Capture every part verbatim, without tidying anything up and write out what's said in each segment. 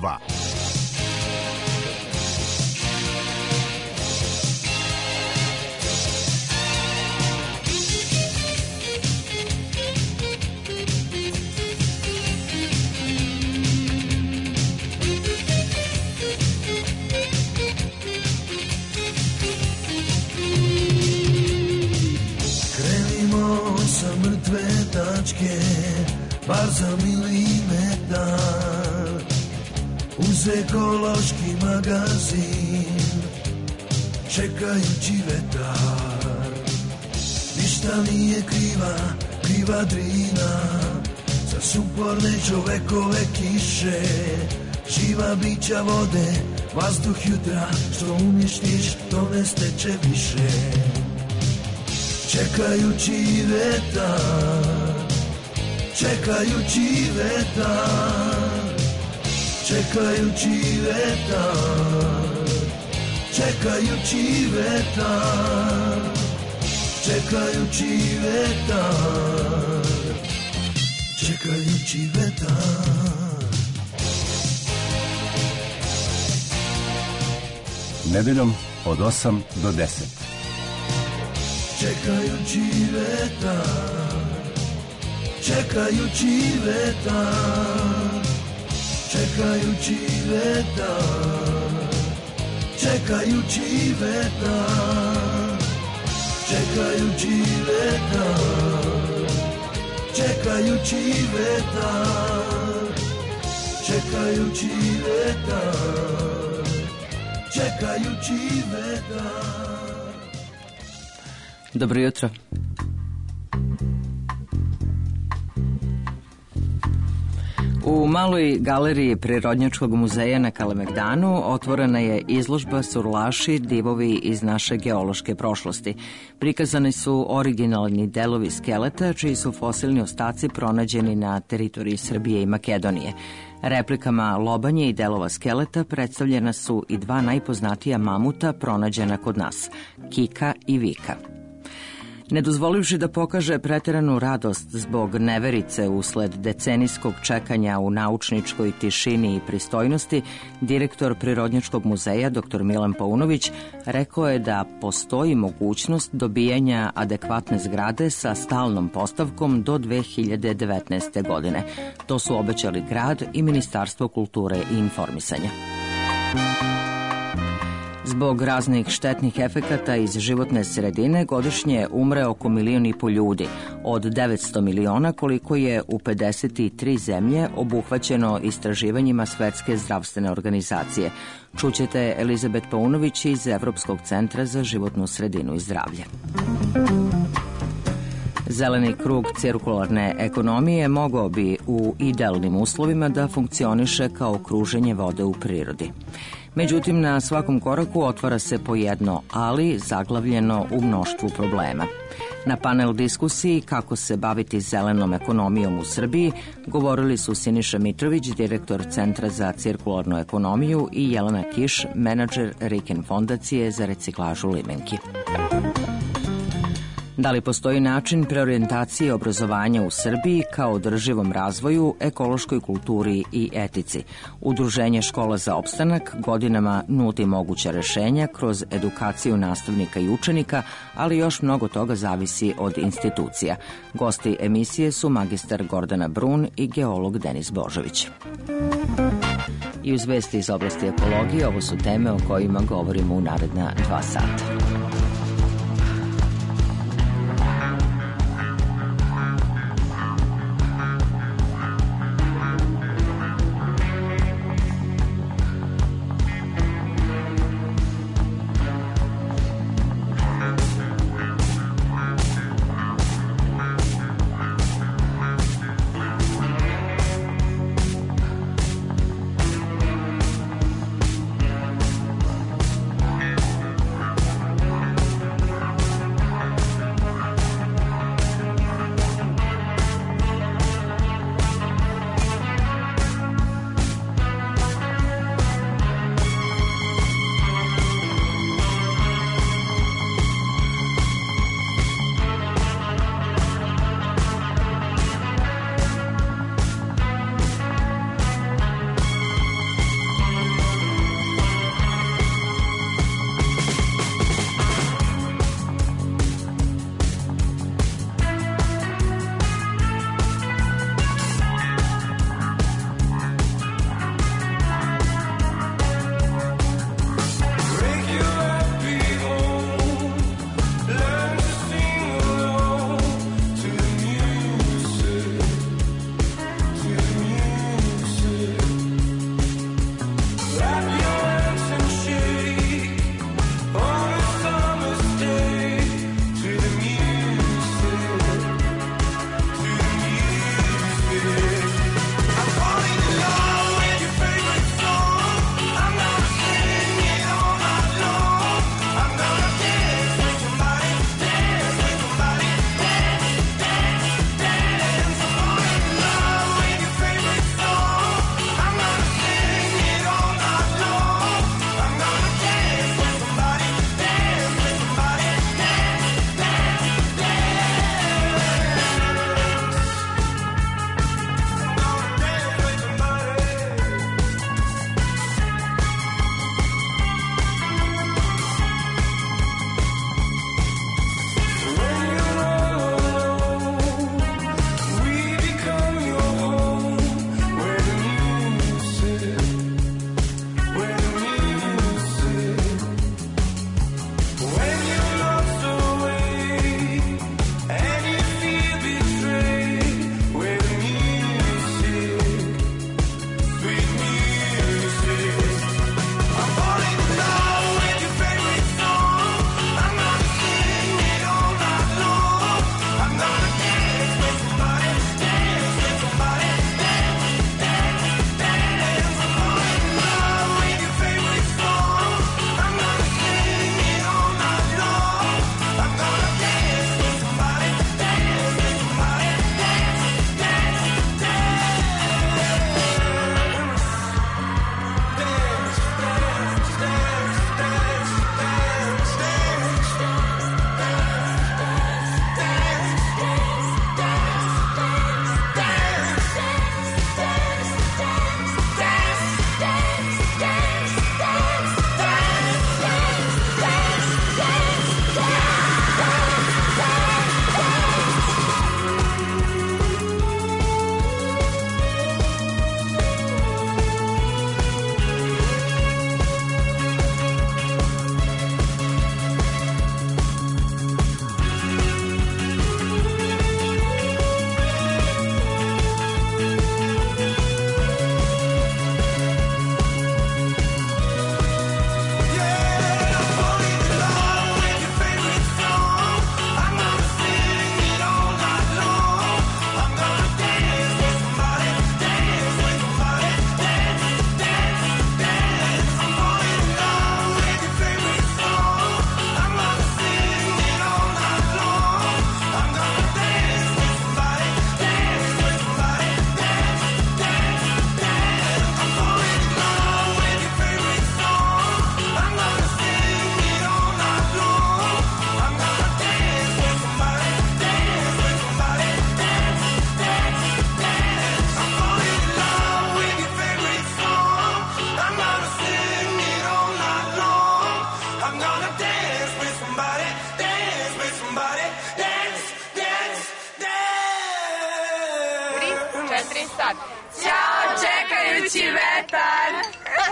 dva. Bar za milimetar uz ekološki magazin čekajući vetar. Ništa nije kriva, kriva Drina za suporne čovekove kiše. Živa bića vode, vazduh jutra, što uništiš to ne steče više. Čekajući vetar, čekajući vetar, čekajući vetar, čekajući vetar, čekajući vetar, čekajući vetar. Nedeljom od osam do deset. Čekajući vetar, čekajući vetar, čekajući vetar, čekajući vetar, čekajući vetar, čekajući vetar, čekajući vetar, čekajući vetar. Dobro jutro. U maloj galeriji Prirodnjačkog muzeja na Kalemegdanu otvorena je izložba Surlaši, divovi iz naše geološke prošlosti. Prikazani su originalni delovi skeleta, čiji su fosilni ostaci pronađeni na teritoriji Srbije i Makedonije. Replikama lobanje i delova skeleta predstavljena su i dva najpoznatija mamuta pronađena kod nas, Kika i Vika. Ne dozvolivši da pokaže preteranu radost zbog neverice usled decenijskog čekanja u naučničkoj tišini i pristojnosti, direktor Prirodnjačkog muzeja dr Milan Paunović rekao je da postoji mogućnost dobijanja adekvatne zgrade sa stalnom postavkom do dve hiljade devetnaeste. godine. To su obećali grad i Ministarstvo kulture i informisanja. Zbog raznih štetnih efekata iz životne sredine godišnje umre oko milion i po ljudi, od devetsto miliona koliko je u pedeset tri zemlje obuhvaćeno istraživanjima Svetske zdravstvene organizacije. Čućete Elizabet Paunović iz Evropskog centra za životnu sredinu i zdravlje. Zeleni krug cirkularne ekonomije mogao bi u idealnim uslovima da funkcioniše kao kruženje vode u prirodi. Međutim, na svakom koraku otvara se po jedno ali zaglavljeno u mnoštvu problema. Na panel diskusiji kako se baviti zelenom ekonomijom u Srbiji govorili su Siniša Mitrović, direktor Centra za cirkularnu ekonomiju, i Jelena Kiš, menadžer Riken fondacije za reciklažu limenki. Da li postoji način preorijentacije obrazovanja u Srbiji kao održivom razvoju, ekološkoj kulturi i etici? Udruženje Škola za opstanak godinama nudi moguća rešenja kroz edukaciju nastavnika i učenika, ali još mnogo toga zavisi od institucija. Gosti emisije su magistar Gordana Brun i geolog Denis Božović. I uz vesti iz oblasti ekologije, ovo su teme o kojima govorimo u naredna dva sata. Čekajući vetar.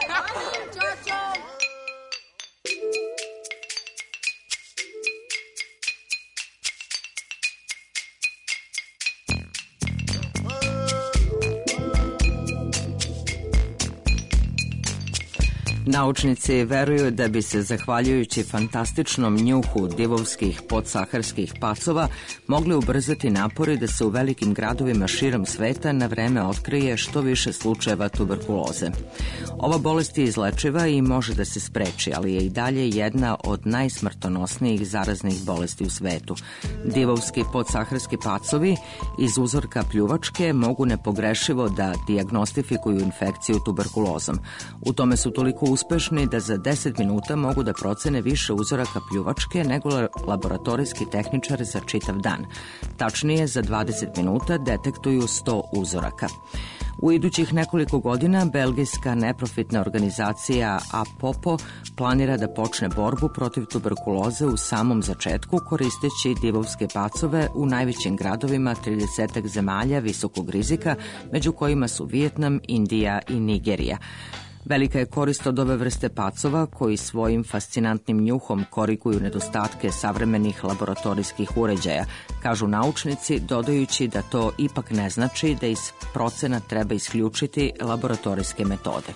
Naučnici veruju da bi se, zahvaljujući fantastičnom njuhu divovskih podsaharskih pacova, mogli ubrzati napori da se u velikim gradovima širom sveta na vreme otkrije što više slučajeva tuberkuloze. Ova bolest je izlečiva i može da se spreči, ali je i dalje jedna od najsmrtonosnijih zaraznih bolesti u svetu. Divovski podsaharski pacovi iz uzorka pljuvačke mogu nepogrešivo da dijagnostifikuju infekciju tuberkulozom. U tome su toliko uspešni da za deset minuta mogu da procene više uzoraka pljuvačke nego laboratorijski tehničar za čitav dan. Tačnije, za dvadeset minuta detektuju sto uzoraka. U idućih nekoliko godina belgijska neprofitna organizacija Apopo planira da počne borbu protiv tuberkuloze u samom začetku koristeći divovske pacove u najvećim gradovima tridesetak zemalja visokog rizika, među kojima su Vijetnam, Indija i Nigerija. Velika je korist od ove vrste pacova koji svojim fascinantnim njuhom koriguju nedostatke savremenih laboratorijskih uređaja, kažu naučnici, dodajući da to ipak ne znači da iz procena treba isključiti laboratorijske metode.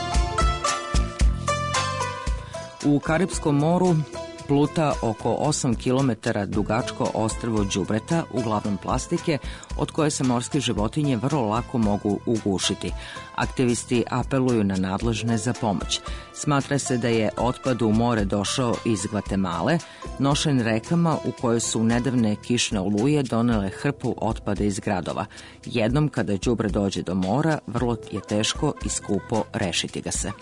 U Karipskom moru pluta oko osam kilometara dugačko ostrvo đubreta, uglavnom plastike, od koje se morske životinje vrlo lako mogu ugušiti. Aktivisti apeluju na nadležne za pomoć. Smatra se da je otpad u more došao iz Gvatemale, nošen rekama u kojoj su nedavne kišne oluje donele hrpu otpada iz gradova. Jednom kada đubre dođe do mora, vrlo je teško i skupo rešiti ga se.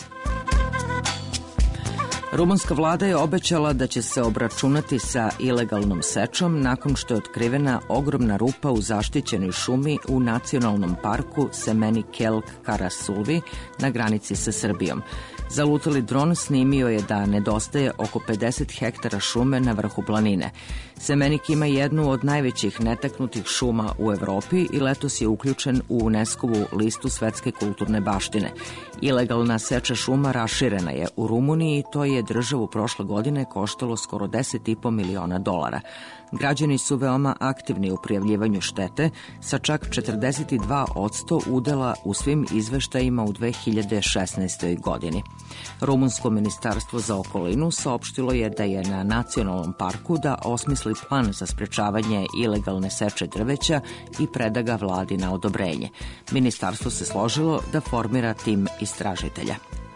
Rumunska vlada je obećala da će se obračunati sa ilegalnom sečom nakon što je otkrivena ogromna rupa u zaštićenoj šumi u nacionalnom parku Semeni Kelk Karasulvi na granici sa Srbijom. Zalutali dron snimio je da nedostaje oko pedeset hektara šume na vrhu planine. Semenik ima jednu od najvećih netaknutih šuma u Evropi i letos je uključen u UNESCO-vu listu svetske kulturne baštine. Ilegalna seča šuma raširena je u Rumuniji i to je državu prošle godine koštalo skoro deset i po miliona dolara. Građani su veoma aktivni u prijavljivanju štete, sa čak četrdeset dva posto udela u svim izveštajima u dve hiljade šesnaestoj. godini. Rumunsko ministarstvo za okolinu saopštilo je da je na nacionalnom parku da osmisli plan za sprečavanje ilegalne seče drveća i preda ga vladi na odobrenje. Ministarstvo se složilo da formira tim istražitelja.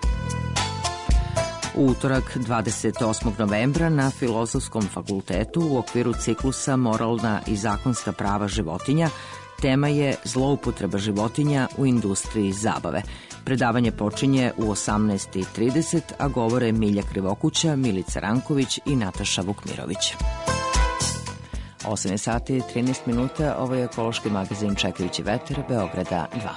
U utorak dvadeset osmog novembra na Filozofskom fakultetu u okviru ciklusa Moralna i zakonska prava životinja tema je zloupotreba životinja u industriji zabave. Predavanje počinje u osamnaest i trideset, a govore Milja Krivokuća, Milica Ranković i Nataša Vukmirović. osam sati i trinaest minuta, ovo je ekološki magazin Čekajući vetar, Beograda dva.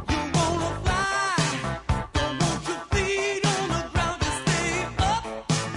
Don't want your feet on the ground to stay up.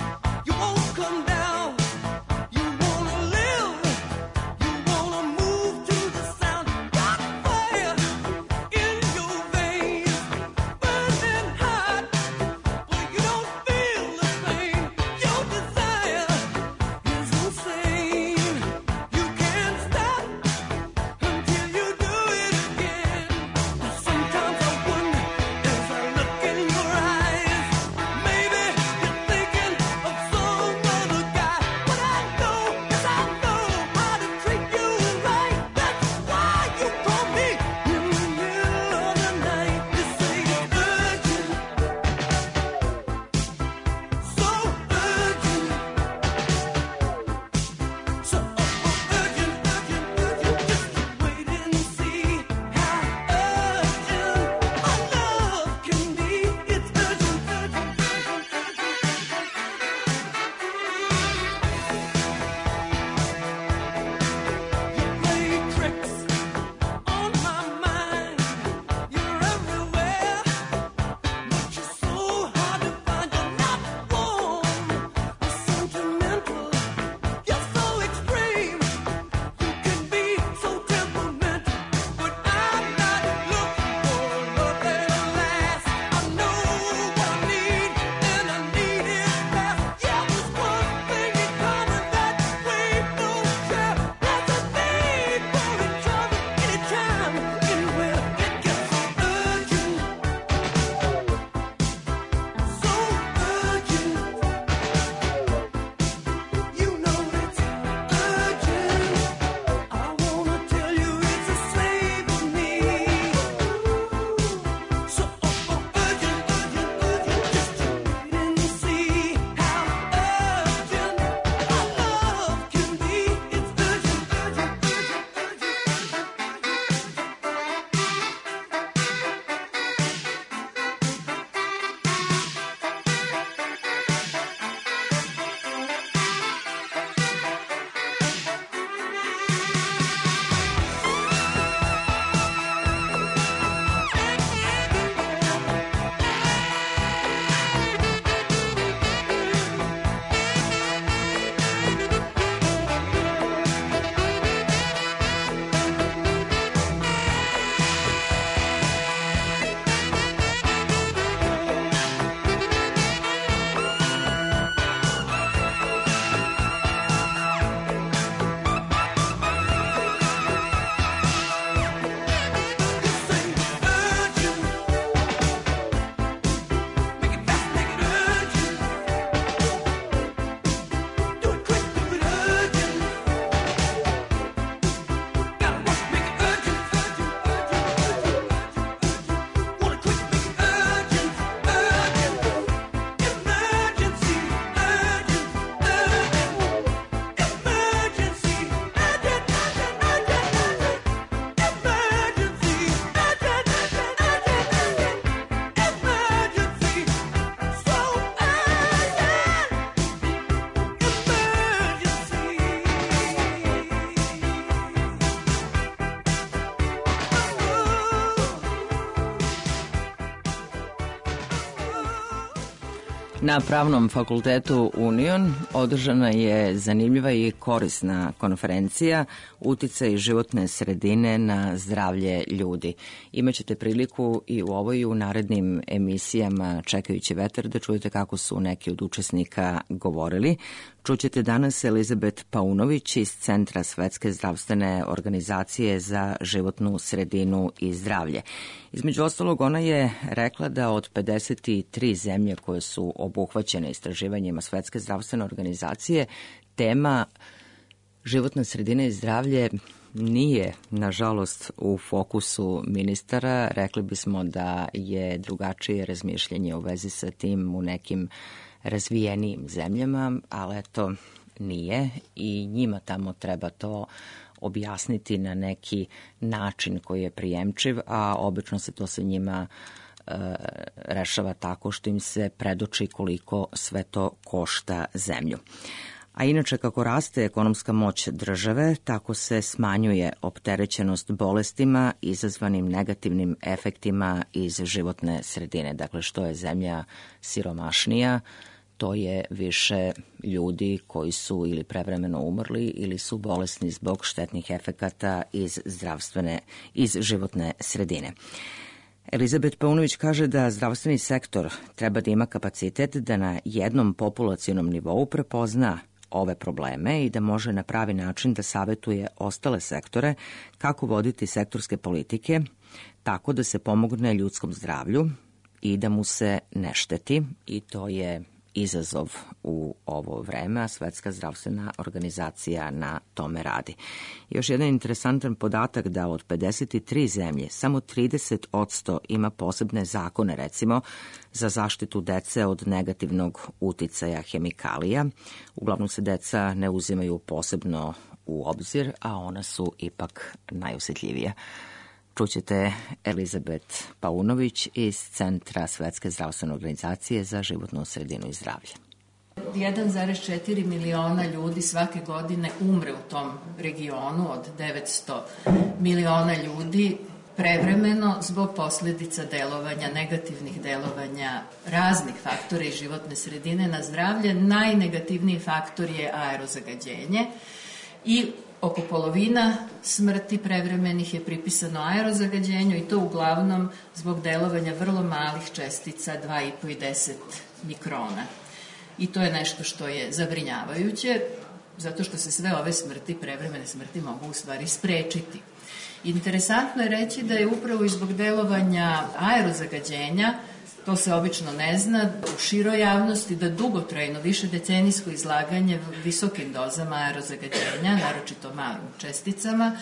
Na Pravnom fakultetu Union održana je zanimljiva i korisna konferencija Uticaj životne sredine na zdravlje ljudi. Imaćete priliku i u ovoj i u narednim emisijama Čekajući vetar da čujete kako su neki od učesnika govorili. Čućete danas Elizabet Paunović iz Centra Svetske zdravstvene organizacije za životnu sredinu i zdravlje. Između ostalog, ona je rekla da od pedeset tri zemlje koje su obuhvaćene istraživanjima Svetske zdravstvene organizacije, tema životna sredina i zdravlje nije, nažalost, u fokusu ministara. Rekli bismo da je drugačije razmišljanje u vezi sa tim u nekim razvijenijim zemljama, ali eto nije i njima tamo treba to objasniti na neki način koji je prijemčiv, a obično se to sa njima e, rešava tako što im se predoči koliko sve to košta zemlju. A inače, kako raste ekonomska moć države, tako se smanjuje opterećenost bolestima izazvanim negativnim efektima iz životne sredine. Dakle, što je zemlja siromašnija, to je više ljudi koji su ili prevremeno umrli ili su bolesni zbog štetnih efekata iz zdravstvene, iz životne sredine. Elizabet Paunović kaže da zdravstveni sektor treba da ima kapacitet da na jednom populacionom nivou prepozna ove probleme i da može na pravi način da savetuje ostale sektore kako voditi sektorske politike tako da se pomogne ljudskom zdravlju i da mu se ne šteti, i to je izazov u ovo vreme, a Svetska zdravstvena organizacija na tome radi. Još jedan interesantan podatak da od pedeset tri zemlje samo trideset posto ima posebne zakone, recimo, za zaštitu dece od negativnog uticaja hemikalija. Uglavnom se deca ne uzimaju posebno u obzir, a ona su ipak najosetljivija. Čućete Elizabet Paunović iz Centra Svetske zdravstvene organizacije za životnu sredinu i zdravlje. jedan zarez četiri miliona ljudi svake godine umre u tom regionu od devetsto miliona ljudi prevremeno zbog posledica delovanja, negativnih delovanja raznih faktora iz životne sredine na zdravlje. Najnegativniji faktor je aerozagađenje i oko polovina smrti prevremenih je pripisano aerozagađenju, i to uglavnom zbog delovanja vrlo malih čestica dva i po i deset mikrona. I to je nešto što je zabrinjavajuće, zato što se sve ove smrti, prevremene smrti, mogu u stvari sprečiti. Interesantno je reći da je upravo i zbog delovanja aerozagađenja, to se obično ne zna u široj javnosti, da dugotrajno, više decenijsko izlaganje visokim dozama aerozagađenja, naročito malim česticama,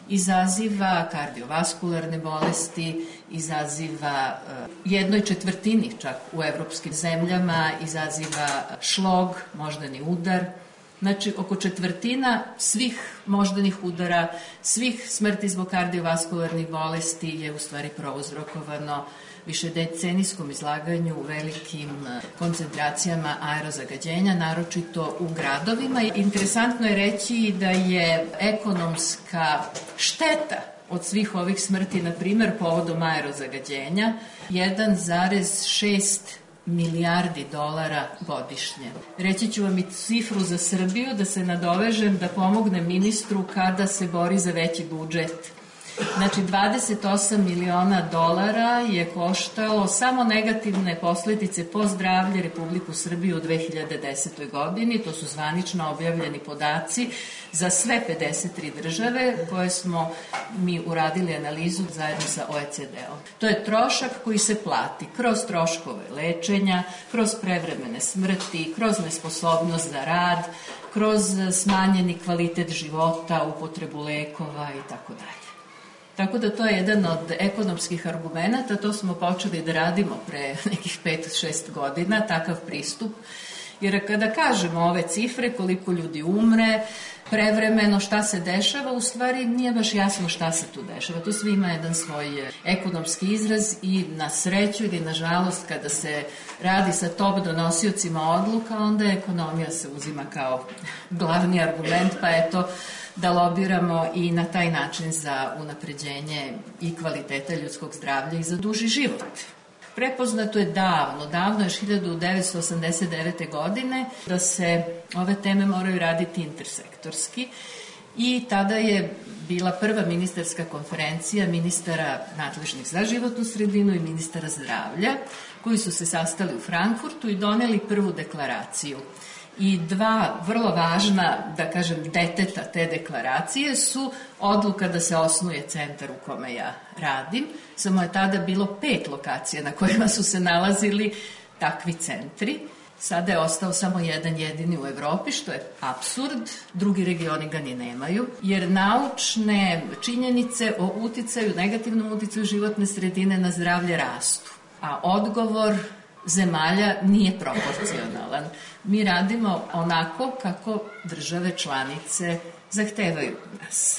izaziva kardiovaskularne bolesti, izaziva jednoj četvrtini čak u evropskim zemljama, izaziva šlog, moždani udar. Znači, oko četvrtina svih moždanih udara, svih smrti zbog kardiovaskularnih bolesti je u stvari prouzrokovano višedecenijskom izlaganju u velikim koncentracijama aerozagađenja, naročito u gradovima. Interesantno je reći da je ekonomska šteta od svih ovih smrti, na primer, povodom aerozagađenja, jedan zarez šest milijardi dolara godišnje. Reći ću vam i cifru za Srbiju, da se nadovežem, da pomogne ministru kada se bori za veći budžet. Znači, dvadeset osam miliona dolara je koštalo samo negativne posledice po zdravlje Republiku Srbiju u dve hiljade desetoj godini. To su zvanično objavljeni podaci za sve pedeset tri države koje smo mi uradili analizu zajedno sa O E C D-om. To je trošak koji se plati kroz troškove lečenja, kroz prevremene smrti, kroz nesposobnost za rad, kroz smanjeni kvalitet života, upotrebu lekova i tako dalje. Tako da to je jedan od ekonomskih argumenta, to smo počeli da radimo pre nekih pet šest godina, takav pristup, jer kada kažemo ove cifre, koliko ljudi umre, prevremeno, šta se dešava, u stvari nije baš jasno šta se tu dešava. To sve ima jedan svoj ekonomski izraz i na sreću ili na žalost kada se radi sa top donosiocima odluka, onda ekonomija se uzima kao glavni argument, pa eto, da lobiramo i na taj način za unapređenje i kvaliteta ljudskog zdravlja i za duži život. Prepoznato je davno, davno još hiljadu devetsto osamdeset devete. godine da se ove teme moraju raditi intersektorski i tada je bila prva ministarska konferencija ministara nadležnih za životnu sredinu i ministara zdravlja koji su se sastali u Frankfurtu i doneli prvu deklaraciju. I dva vrlo važna, da kažem, deteta te deklaracije su odluka da se osnuje centar u kome ja radim. Samo je tada bilo pet lokacija na kojima su se nalazili takvi centri. Sada je ostao samo jedan jedini u Evropi, što je apsurd, drugi regioni ga ni nemaju, jer naučne činjenice o uticaju, negativnom uticaju životne sredine na zdravlje rastu, a odgovor zemalja nije proporcionalan. Mi radimo onako kako države članice zahtevaju nas.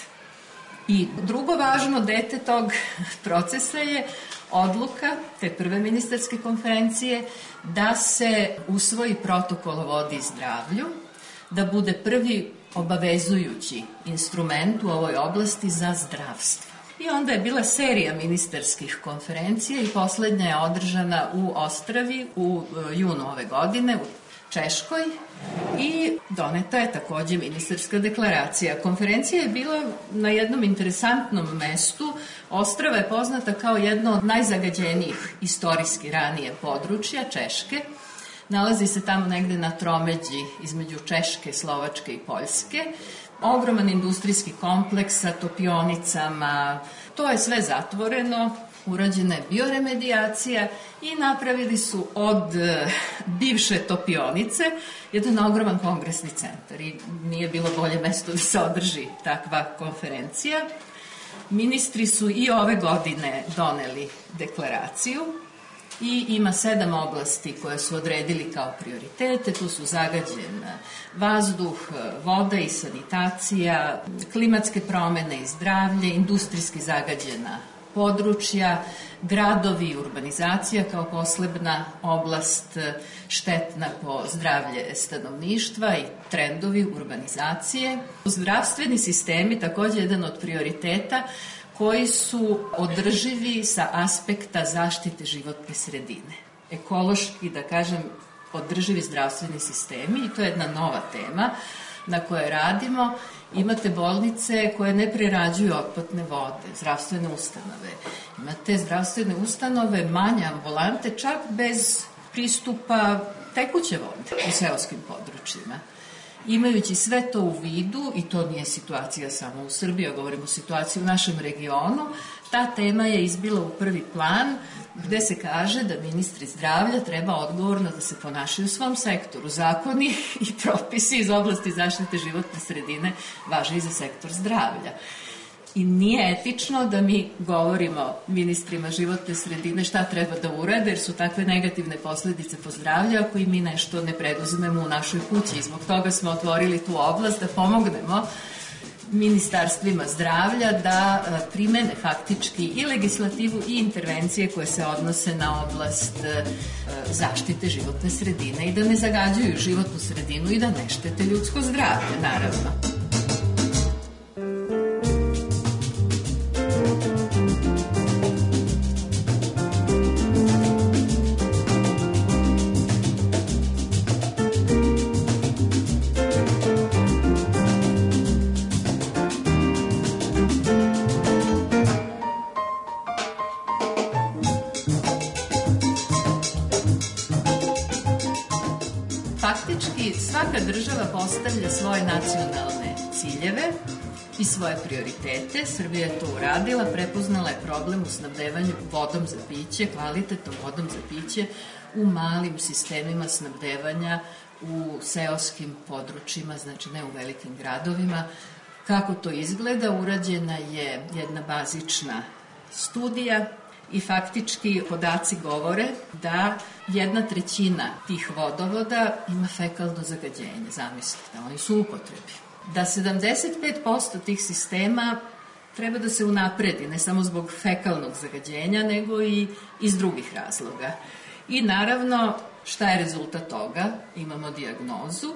I drugo važno dete tog procesa je odluka te prve ministarske konferencije da se usvoji protokol o vodi i zdravlju, da bude prvi obavezujući instrument u ovoj oblasti za zdravstvo. I onda je bila serija ministarskih konferencija i poslednja je održana u Ostravi u junu ove godine u Češkoj i doneta je takođe ministarska deklaracija. Konferencija je bila na jednom interesantnom mestu. Ostrava je poznata kao jedno od najzagađenijih istorijski ranije područja Češke. Nalazi se tamo negde na tromeđi između Češke, Slovačke i Poljske. Ogroman industrijski kompleks sa topionicama. To je sve zatvoreno. Urađena je bioremedijacija i napravili su od bivše topionice jedan ogroman kongresni centar i nije bilo bolje mesto da se održi takva konferencija. Ministri su i ove godine doneli deklaraciju i ima sedam oblasti koje su odredili kao prioritete. Tu su zagađen vazduh, voda i sanitacija, klimatske promene i zdravlje, industrijski zagađena područja, gradovi i urbanizacija kao posebna oblast štetna po zdravlje stanovništva i trendovi urbanizacije. Zdravstveni sistemi takođe jedan od prioriteta koji su održivi sa aspekta zaštite životne sredine. Ekološki, da kažem, održivi zdravstveni sistemi i to je jedna nova tema na kojoj radimo. Imate bolnice koje ne prerađuju otpadne vode, zdravstvene ustanove. Imate zdravstvene ustanove, manje ambulante, čak bez pristupa tekuće vode u seoskim područjima. Imajući sve to u vidu, i to nije situacija samo u Srbiji, govorimo o situaciji u našem regionu, ta tema je izbila u prvi plan gde se kaže da ministri zdravlja treba odgovorno da se ponašaju u svom sektoru. Zakoni i propisi iz oblasti zaštite životne sredine važe i za sektor zdravlja. I nije etično da mi govorimo ministrima životne sredine šta treba da urade, jer su takve negativne posledice po zdravlje ako i mi nešto ne preduzmemo u našoj kući. I zbog toga smo otvorili tu oblast da pomognemo ministarstvima zdravlja da primene faktički i legislativu i intervencije koje se odnose na oblast zaštite životne sredine i da ne zagađuju životnu sredinu i da ne štete ljudsko zdravlje, naravno. Faktički, svaka država postavlja svoje nacionalne ciljeve i svoje prioritete. Srbija je to uradila, prepoznala je problem u snabdevanju vodom za piće, kvalitetnom vodom za piće u malim sistemima snabdevanja u seoskim područjima, znači ne u velikim gradovima. Kako to izgleda? Urađena je jedna bazična studija i faktički podaci govore da jedna trećina tih vodovoda ima fekalno zagađenje, zamislite, oni su u upotrebi. Da sedamdeset pet posto tih sistema treba da se unapredi, ne samo zbog fekalnog zagađenja, nego i iz drugih razloga. I naravno, šta je rezultat toga? Imamo dijagnozu.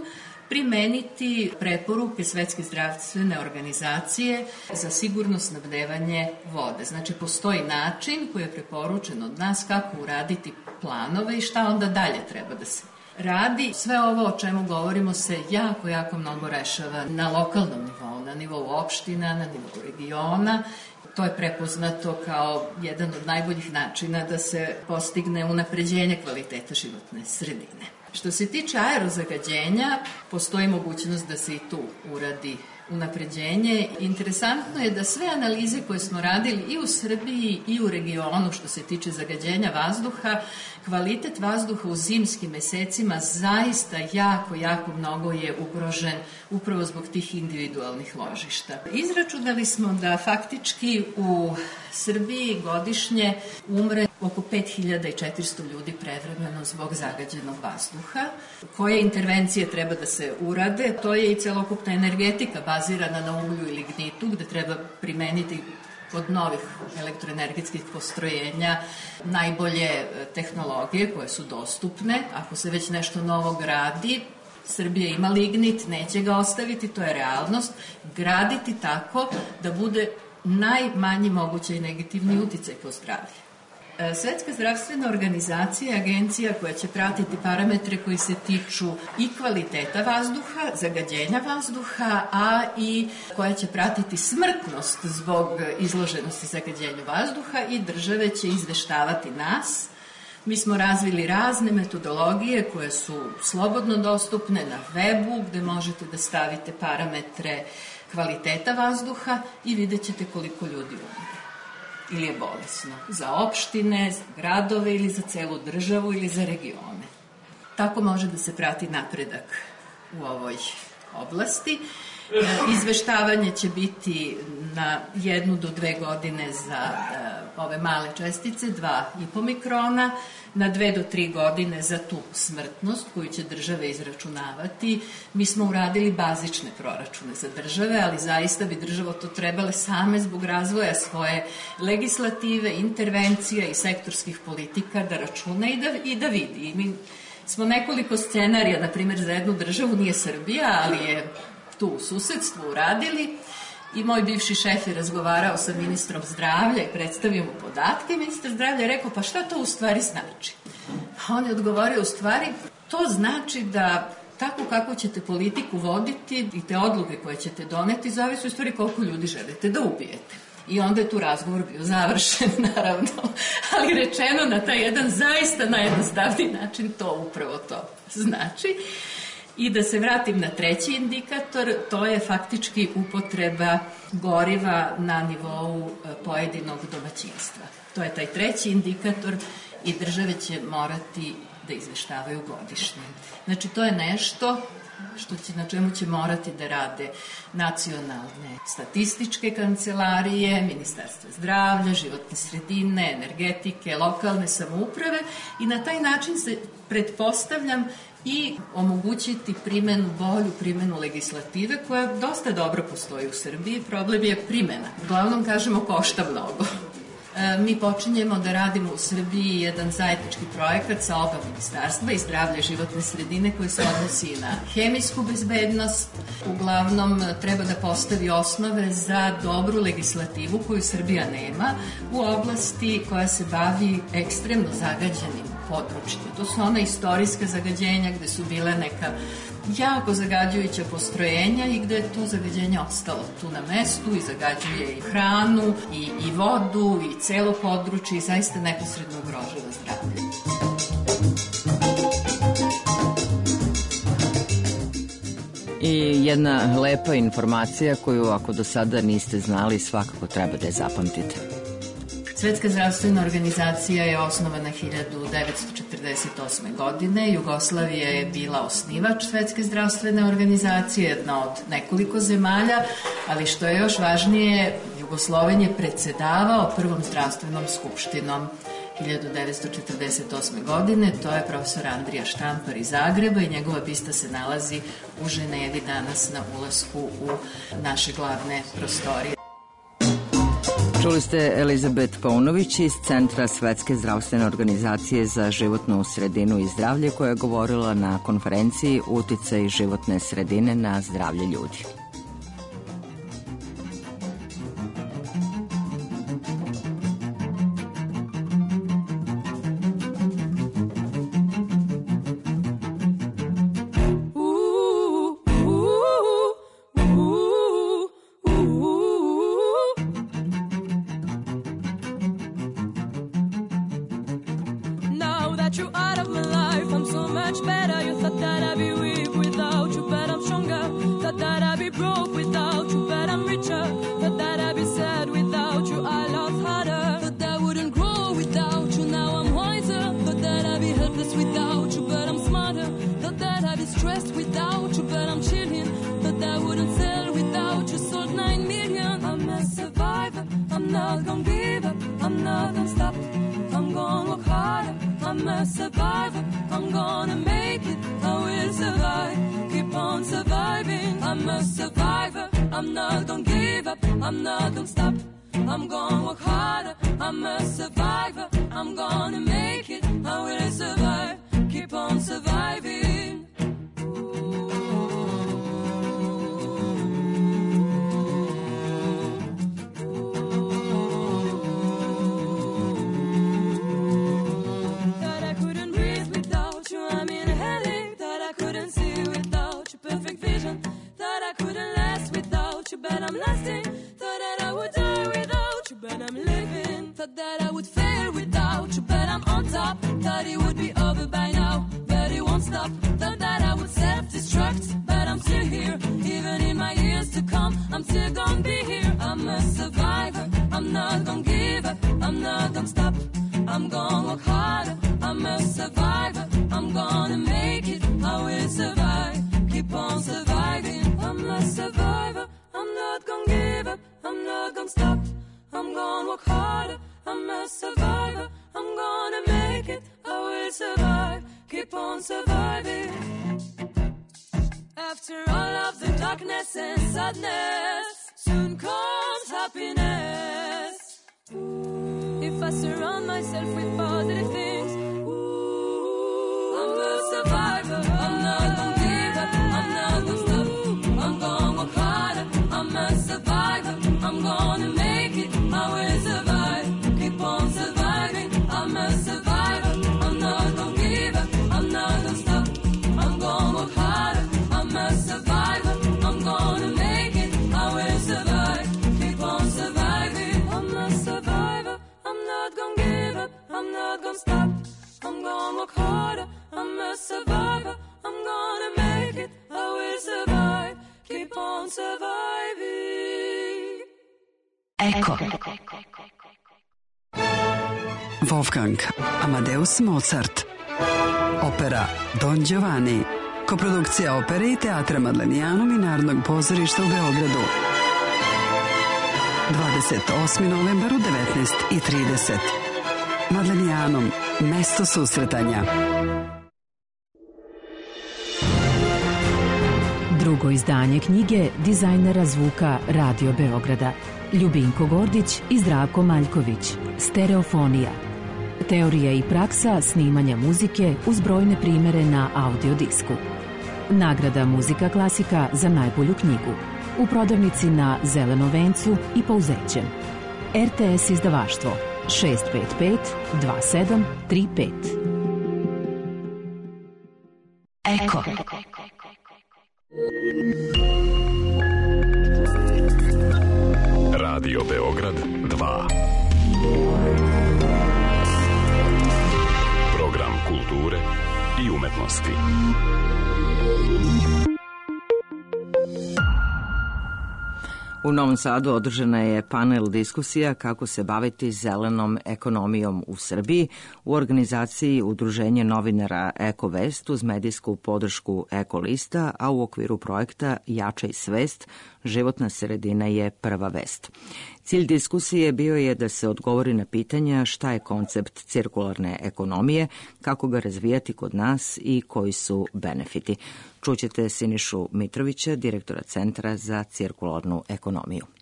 primeniti preporuke Svetske zdravstvene organizacije za sigurno snabdevanje vode. Znači, postoji način koji je preporučen od nas kako uraditi planove i šta onda dalje treba da se radi. Sve ovo o čemu govorimo se jako, jako mnogo rešava na lokalnom nivou, na nivou opština, na nivou regiona. To je prepoznato kao jedan od najboljih načina da se postigne unapređenje kvaliteta životne sredine. Što se tiče aerozagađenja, postoji mogućnost da se i tu uradi unapređenje. Interesantno je da sve analize koje smo radili i u Srbiji i u regionu što se tiče zagađenja vazduha, kvalitet vazduha u zimskim mesecima zaista jako, jako mnogo je ugrožen upravo zbog tih individualnih ložišta. Izračunali smo da faktički u Srbiji godišnje umre oko pet hiljada četiristo ljudi prevremeno zbog zagađenog vazduha. Koje intervencije treba da se urade? To je i celokupna energetika bazirana na uglju i lignitu, gde treba primeniti kod novih elektroenergetskih postrojenja najbolje tehnologije koje su dostupne. Ako se već nešto novo gradi, Srbija ima lignit, neće ga ostaviti, to je realnost. Graditi tako da bude najmanji mogući negativni uticaj po zdravlje. Svetska zdravstvena organizacija je agencija koja će pratiti parametre koji se tiču i kvaliteta vazduha, zagađenja vazduha, a i koja će pratiti smrtnost zbog izloženosti zagađenju vazduha i države će izveštavati nas. Mi smo razvili razne metodologije koje su slobodno dostupne na webu gde možete da stavite parametre kvaliteta vazduha i vidjet ćete koliko ljudi umre ili je bolesno, za opštine, za gradove ili za celu državu ili za regione. Tako može da se prati napredak u ovoj oblasti. Izveštavanje će biti na jednu do dve godine za ove male čestice, dva i po mikrona, na dve do tri godine za tu smrtnost koju će države izračunavati. Mi smo uradili bazične proračune za države, ali zaista bi država to trebale same zbog razvoja svoje legislative, intervencija i sektorskih politika da računa i da, i da vidi. I mi smo nekoliko scenarija, na primjer za jednu državu, nije Srbija, ali je tu u susedstvu uradili i moj bivši šef je razgovarao sa ministrom zdravlja i predstavio mu podatke i ministar zdravlja je rekao pa šta to u stvari znači? A on je odgovorio u stvari to znači da tako kako ćete politiku voditi i te odluke koje ćete doneti zavisi u stvari koliko ljudi želite da ubijete. I onda je tu razgovor bio završen, naravno, ali rečeno na taj jedan zaista najjednostavniji način to upravo to znači. I da se vratim na treći indikator, to je faktički upotreba goriva na nivou pojedinog domaćinstva. To je taj treći indikator i države će morati da izveštavaju godišnje. Znači, to je nešto što će, na čemu će morati da rade nacionalne statističke kancelarije, Ministarstva zdravlja, životne sredine, energetike, lokalne samouprave i na taj način se pretpostavljam i omogućiti primenu, bolju primenu legislative koja dosta dobro postoji u Srbiji. Problem je primena. Uglavnom, kažemo, košta mnogo. E, mi počinjemo da radimo u Srbiji jedan zajednički projekat sa oba ministarstva i zdravlja i životne sredine koji se odnosi na hemijsku bezbednost. Uglavnom, treba da postavi osnove za dobru legislativu koju Srbija nema u oblasti koja se bavi ekstremno zagađenim područjima. To su ona istorijska zagađenja gde su bile neka jako zagađujuća postrojenja i gde je to zagađenje ostalo tu na mestu i zagađuje i hranu i, i vodu i celo područje i zaista neposredno ugrožava zdravlje. I jedna lepa informacija koju ako do sada niste znali svakako treba da je zapamtite. Svetska zdravstvena organizacija je osnovana hiljadu devetsto četrdeset osme. godine. Jugoslavija je bila osnivač Svetske zdravstvene organizacije, jedna od nekoliko zemalja, ali što je još važnije, Jugosloven je predsedavao prvom zdravstvenom skupštinom hiljadu devetsto četrdeset osme. godine. To je profesor Andrija Štampar iz Zagreba i njegova bista se nalazi u Ženevi danas na ulasku u naše glavne prostorije. Čuli ste Elizabeth Paunović iz Centra Svetske zdravstvene organizacije za životnu sredinu i zdravlje, koja je govorila na konferenciji Uticaj životne sredine na zdravlje ljudi. Eko. Wolfgang Amadeus Mozart. Opera Don Giovanni. Koprodukcija opere i teatra Madlenijanom i Narodnog pozorišta u Beogradu. dvadeset osmi novembar u devetnaest i trideset. Madlenijanom, mesto susretanja. Drugo izdanje knjige dizajnera zvuka Radio Beograda Ljubinko Gordić i Zdravko Maljković. Stereofonija. Teorija i praksa snimanja muzike uz brojne primere na audiodisku. Nagrada Muzika klasika za najbolju knjigu. U prodavnici na Zelenom vencu i Pouzećem. R T S izdavaštvo šest pet pet dva sedam tri pet. Eko. Radio Beograd dva. Program kulture i umetnosti. U Novom Sadu održana je panel diskusija kako se baviti zelenom ekonomijom u Srbiji u organizaciji Udruženje novinara Eko Vest uz medijsku podršku Eko Lista, a u okviru projekta Jačaj svest, životna sredina je prva vest. Cilj diskusije bio je da se odgovori na pitanja šta je koncept cirkularne ekonomije, kako ga razvijati kod nas i koji su benefiti. Čućete Sinišu Mitrovića, direktora Centra za cirkularnu ekonomiju.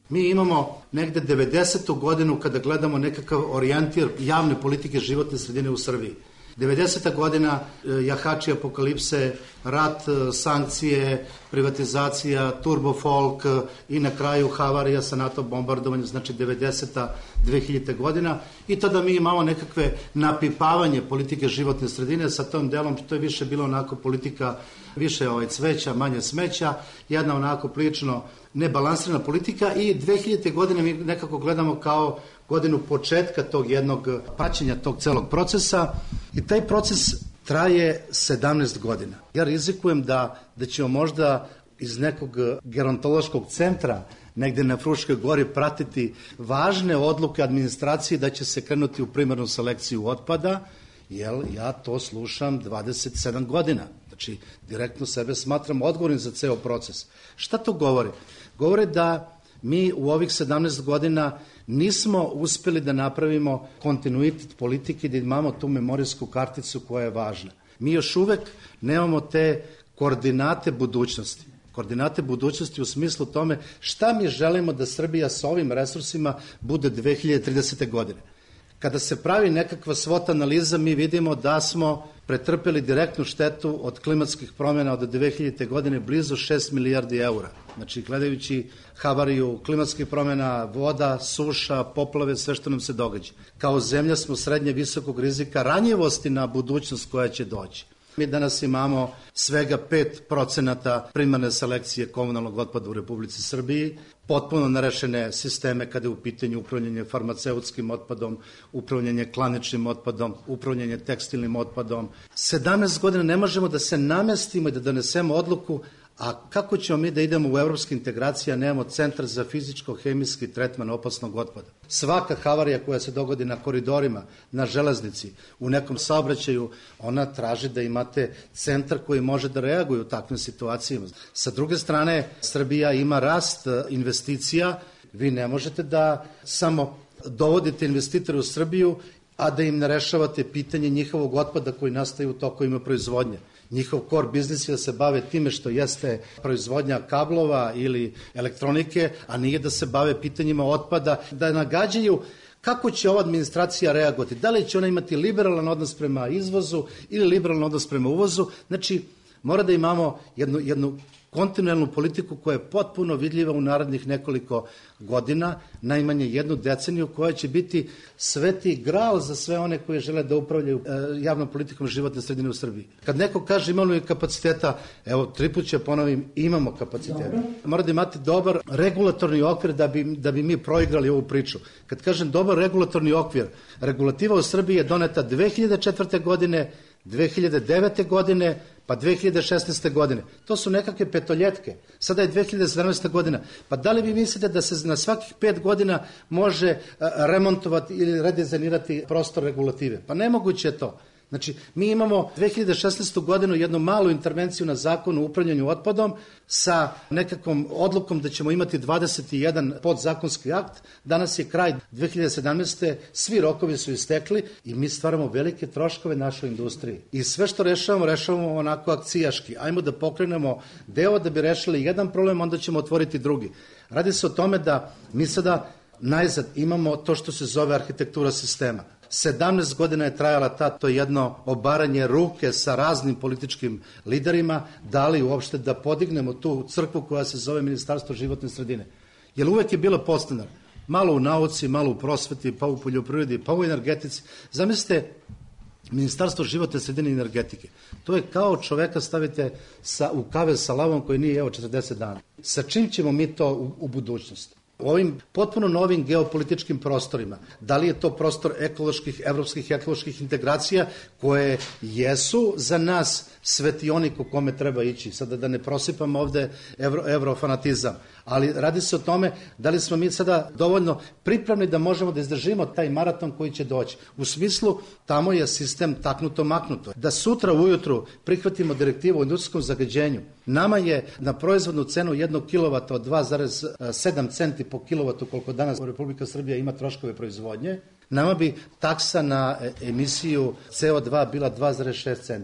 Mi imamo negde devedesetu godinu kada gledamo nekakav orijentir javne politike životne sredine u Srbiji. devedeseta godina, jahači apokalipse, rat, sankcije, privatizacija, turbo folk i na kraju havarija sa NATO bombardovanjem, znači devedeseta dve hiljadita godina, i tada mi imamo nekakve napipavanje politike životne sredine sa tom delom, što je više bilo onako politika, više ovaj cveća, manje smeća, jedna onako prilično nebalansirana politika, i dve hiljadite godine mi nekako gledamo kao godinu početka tog jednog praćenja tog celog procesa, i taj proces traje sedamnaest godina. Ja rizikujem da, da ćemo možda iz nekog gerontološkog centra negde na Fruškoj gori pratiti važne odluke administracije da će se krenuti u primarnu selekciju otpada, jer ja to slušam dvadeset sedam godina. Znači, direktno sebe smatram odgovornim za ceo proces. Šta to govori? Govori da mi u ovih sedamnaest godina nismo uspeli da napravimo kontinuitet politike, da imamo tu memorijsku karticu koja je važna. Mi još uvek nemamo te koordinate budućnosti. Koordinate budućnosti u smislu tome šta mi želimo da Srbija sa ovim resursima bude dve hiljade tridesete godine. Kada se pravi nekakva svot analiza, mi vidimo da smo pretrpeli direktnu štetu od klimatskih promjena od dve hiljadite godine blizu šest milijardi eura. Znači, gledajući havariju klimatskih promjena, voda, suša, poplave, sve što nam se događa. Kao zemlja smo srednje visokog rizika ranjivosti na budućnost koja će doći. Mi danas imamo svega pet procenata primarne selekcije komunalnog otpada u Republici Srbiji, potpuno nerešene sisteme kada je u pitanju upravljanje farmaceutskim otpadom, upravljanje klaničnim otpadom, upravljanje tekstilnim otpadom. sedamnaest godina ne možemo da se namestimo i da donesemo odluku, a kako ćemo mi da idemo u evropske integracije, a nemamo centar za fizičko-hemijski tretman opasnog otpada. Svaka havarija koja se dogodi na koridorima, na železnici, u nekom saobraćaju, ona traži da imate centar koji može da reaguje u takvim situacijama. Sa druge strane, Srbija ima rast investicija. Vi ne možete da samo dovodite investitore u Srbiju, a da im ne rešavate pitanje njihovog otpada koji nastaje u tokovima proizvodnje. Njihov core biznis je da se bave time što jeste proizvodnja kablova ili elektronike, a nije da se bave pitanjima otpada, da nagađaju kako će ova administracija reagovati. Da li će ona imati liberalan odnos prema izvozu ili liberalan odnos prema uvozu. Znači, mora da imamo jednu, jednu kontinuelnu politiku koja je potpuno vidljiva u narednih nekoliko godina, najmanje jednu deceniju, koja će biti sveti gral za sve one koji žele da upravljaju e, javnom politikom životne sredine u Srbiji. Kad neko kaže imamo li kapaciteta, evo, tri put će ponovim, imamo kapaciteta. Mora da imate dobar regulatorni okvir da bi, da bi mi proigrali ovu priču. Kad kažem dobar regulatorni okvir, regulativa u Srbiji je doneta dve hiljade četvrte godine, dve hiljade devete godine, pa dve hiljade šesnaeste godine. To su nekakve petoljetke. Sada je dve hiljade sedamnaesta godina. Pa da li vi mislite da se na svakih pet godina može remontovati ili redizajnirati prostor regulative? Pa nemoguće je to. Znači, mi imamo dve hiljade šesnaestu godinu jednu malu intervenciju na zakon o upravljanju otpadom sa nekakvom odlukom da ćemo imati dvadeset jedan podzakonski akt. Danas je kraj dve hiljade sedamnaeste. Svi rokovi su istekli i mi stvaramo velike troškove našoj industriji. I sve što rešavamo, rešavamo onako akcijaški. Ajmo da pokrenemo deo da bi rešili jedan problem, onda ćemo otvoriti drugi. Radi se o tome da mi sada najzad imamo to što se zove arhitektura sistema. sedamnaest godina je trajala ta, to jedno obaranje ruke sa raznim političkim liderima, da li uopšte da podignemo tu crkvu koja se zove Ministarstvo životne sredine. Jer uvek je bilo podstanar. Malo u nauci, malo u prosveti, pa u poljoprivredi, pa u energetici. Zamislite, Ministarstvo životne sredine i energetike. To je kao čoveka stavite sa, u kave sa lavom koji nije jeo četrdeset dana. Sa čim ćemo mi to u, u budućnosti? U ovim potpuno novim geopolitičkim prostorima, da li je to prostor ekoloških, evropskih ekoloških integracija koje jesu za nas svetionik u kome treba ići, sada da ne prosipam ovde evro, evrofanatizam, ali radi se o tome da li smo mi sada dovoljno pripravni da možemo da izdržimo taj maraton koji će doći. U smislu, tamo je sistem taknuto maknuto. Da sutra ujutru prihvatimo direktivu o industrijskom zagađenju, nama je na proizvodnu cenu jednog kilovata od dva zarez sedam centi po kilovatu, koliko danas Republika Srbija ima troškove proizvodnje, nama bi taksa na emisiju C O dva bila dva zarez šest centi.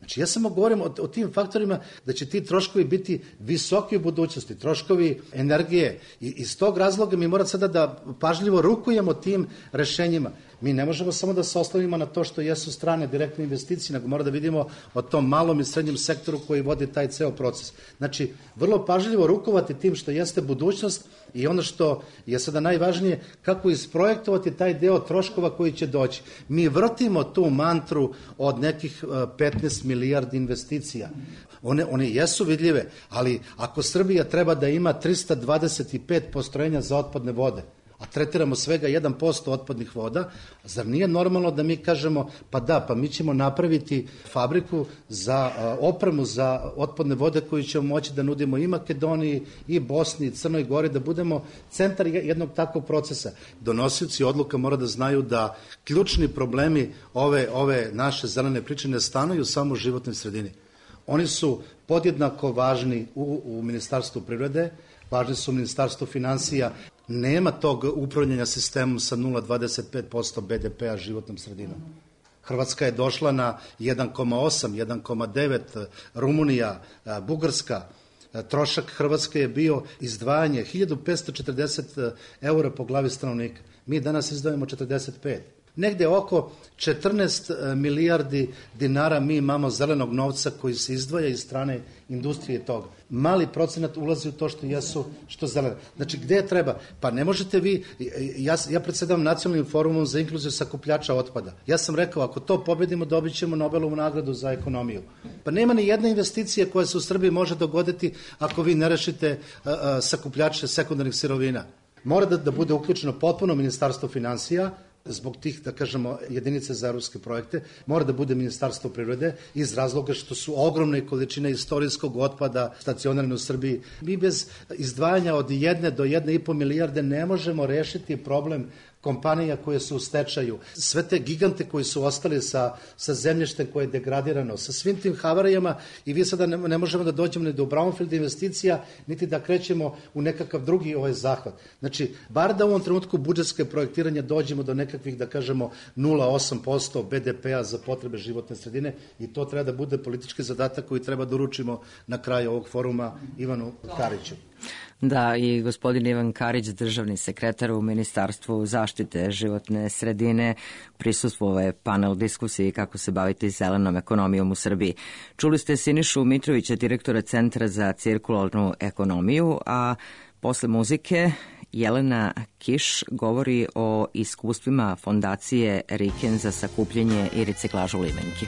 Znači ja samo govorim o, o tim faktorima da će ti troškovi biti visoki u budućnosti, troškovi energije i iz tog razloga mi moramo sada da pažljivo rukujemo tim rešenjima. Mi ne možemo samo da se oslovimo na to što jesu strane direktne investicije, nego moramo da vidimo o tom malom i srednjem sektoru koji vodi taj ceo proces. Znači, vrlo pažljivo rukovati tim što jeste budućnost i ono što je sada najvažnije, kako isprojektovati taj deo troškova koji će doći. Mi vrtimo tu mantru od nekih petnaest milijardi investicija. One, one jesu vidljive, ali ako Srbija treba da ima trista dvadeset pet postrojenja za otpadne vode, a tretiramo svega jedan posto otpadnih voda, zar nije normalno da mi kažemo, pa da, pa mi ćemo napraviti fabriku za opremu za otpadne vode koju ćemo moći da nudimo i Makedoniji, i Bosni, i Crnoj Gori, da budemo centar jednog takvog procesa. Donosioci odluka mora da znaju da ključni problemi ove, ove naše zelene priče ne stanuju samo u životnoj sredini. Oni su podjednako važni u, u Ministarstvu privrede, važni su u Ministarstvu finansija. Nema tog upravljanja sistemom sa nula zarez dvadeset pet posto be de pe a životnom sredinom. Hrvatska je došla na jedan zarez osam, jedan zarez devet, Rumunija, Bugarska. Trošak Hrvatske je bio izdvajanje hiljadu petsto četrdeset eura po glavi stanovnika. Mi danas izdvajamo četrdeset pet. Negde oko četrnaest milijardi dinara mi imamo zelenog novca koji se izdvaja iz strane industrije toga. Mali procenat ulazi u to što jesu, što zelene. Znači, gde treba? Pa ne možete vi, ja, ja predsedavam Nacionalnim forumom za inkluziju sakupljača otpada. Ja sam rekao, ako to pobedimo, dobit ćemo Nobelovu nagradu za ekonomiju. Pa nema ni jedna investicija koja se u Srbiji može dogoditi ako vi ne rešite a, a, sakupljače sekundarnih sirovina. Mora da, da bude uključeno potpuno Ministarstvo finansija, zbog tih, da kažemo, jedinice za evropske projekte, mora da bude Ministarstvo privrede iz razloga što su ogromne količine istorijskog otpada stacionarne u Srbiji. Mi bez izdvajanja od jedne do jedne i po milijarde ne možemo rešiti problem kompanija koje su u stečaju, sve te gigante koji su ostali sa, sa zemljištem koje je degradirano, sa svim tim havarijama i vi sada ne, ne možemo da dođemo ni do brownfield investicija, niti da krećemo u nekakav drugi ovaj zahvat. Znači, bar da u ovom trenutku budžetske projektiranja dođemo do nekakvih, da kažemo, nula zarez osam posto be de pe a za potrebe životne sredine i to treba da bude politički zadatak koji treba da uručimo na kraju ovog foruma Ivanu Kariću. Da, i gospodin Ivan Karić, državni sekretar u Ministarstvu zaštite životne sredine, prisustvovao je panel diskusiji kako se baviti zelenom ekonomijom u Srbiji. Čuli ste Sinišu Mitrovića, direktora Centra za cirkularnu ekonomiju, a posle muzike Jelena Kiš govori o iskustvima fondacije Riken za sakupljanje i reciklažu limenki.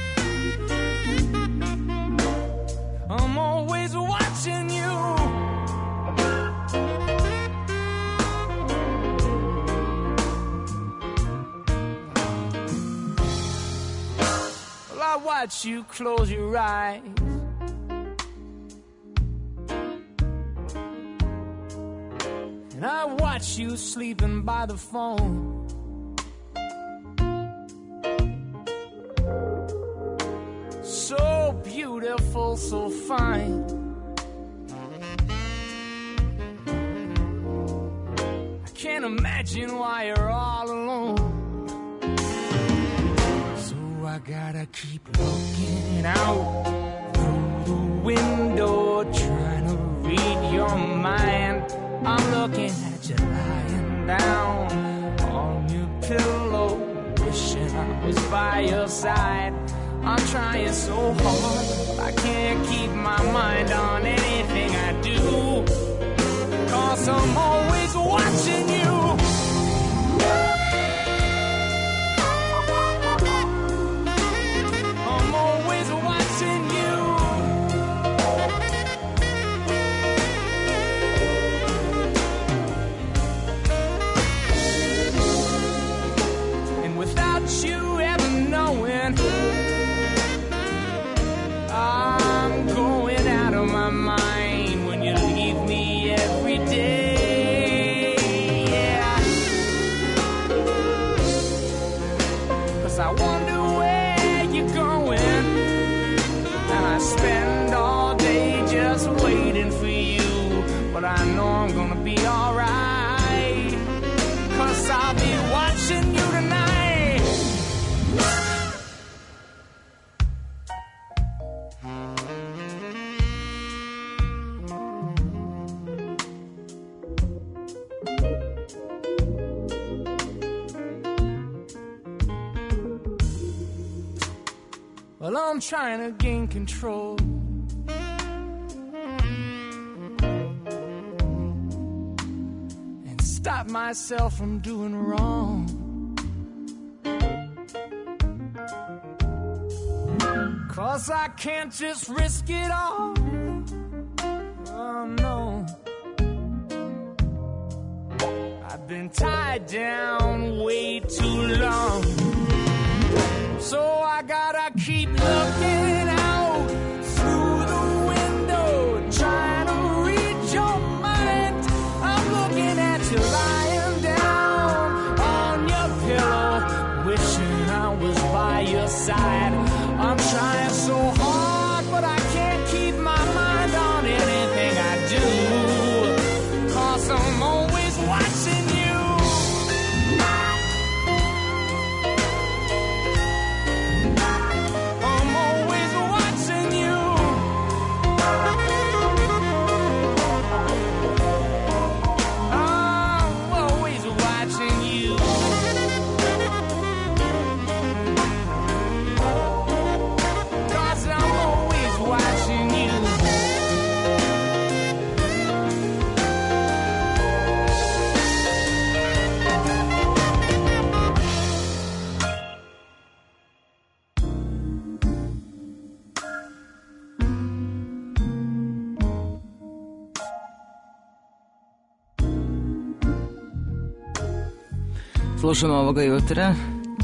I'm always watching you. I watch you close your eyes, and I watch you sleeping by the phone. So beautiful, so fine. I can't imagine why you're all alone. I gotta keep looking out through the window, trying to read your mind. I'm looking at you lying down on your pillow, wishing I was by your side. I'm trying so hard, I can't keep my mind on anything I do, 'cause I'm always watching you. I'm going out of my mind when you leave me every day. Well, I'm trying to gain control. And stop myself from doing wrong. 'Cause I can't just risk it all. Oh no. I've been tied down way too long. So I gotta keep looking out through the window, trying to read your mind. I'm looking at you lying down on your pillow, wishing I was by your side. I'm trying so hard, but I can't keep my mind on anything I do. 'Cause I'm always watching you. I'm always watching you. I'm always watching you. Slušamo ovoga jutra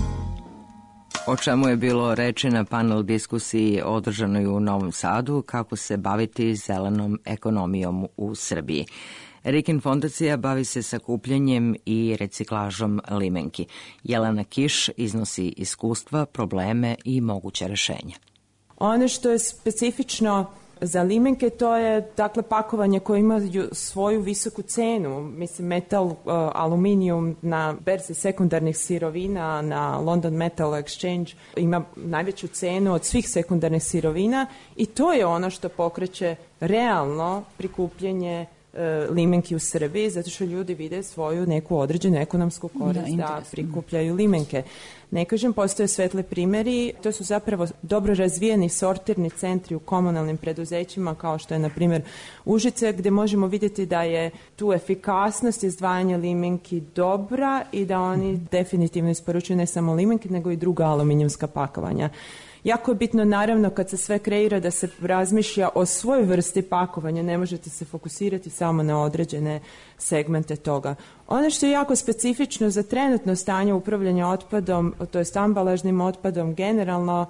o čemu je bilo reči na panel diskusiji održanoj u Novom Sadu, kako se baviti zelenom ekonomijom u Srbiji. Riken fondacija bavi se sakupljanjem i reciklažom limenki. Jelena Kiš iznosi iskustva, probleme i moguće rešenja. Ono što je specifično za limenke, to je dakle pakovanje koje ima svoju visoku cenu. Mislim, metal, uh, aluminijum na berzi sekundarnih sirovina, na London Metal Exchange ima najveću cenu od svih sekundarnih sirovina i to je ono što pokreće realno prikupljanje uh, limenki u Srbiji, zato što ljudi vide svoju neku određenu ekonomsku korist da, da prikupljaju limenke. Ne kažem, postoje svetle primjeri, to su zapravo dobro razvijeni sortirni centri u komunalnim preduzećima kao što je na primjer Užice, gdje možemo vidjeti da je tu efikasnost izdvajanja limenki dobra i da oni definitivno isporučuju ne samo limenke nego i druga aluminijumska pakovanja. Jako je bitno naravno kad se sve kreira da se razmišlja o svoj vrsti pakovanja, ne možete se fokusirati samo na određene segmente toga. Ono što je jako specifično za trenutno stanje upravljanja otpadom, to jest ambalažnim otpadom generalno,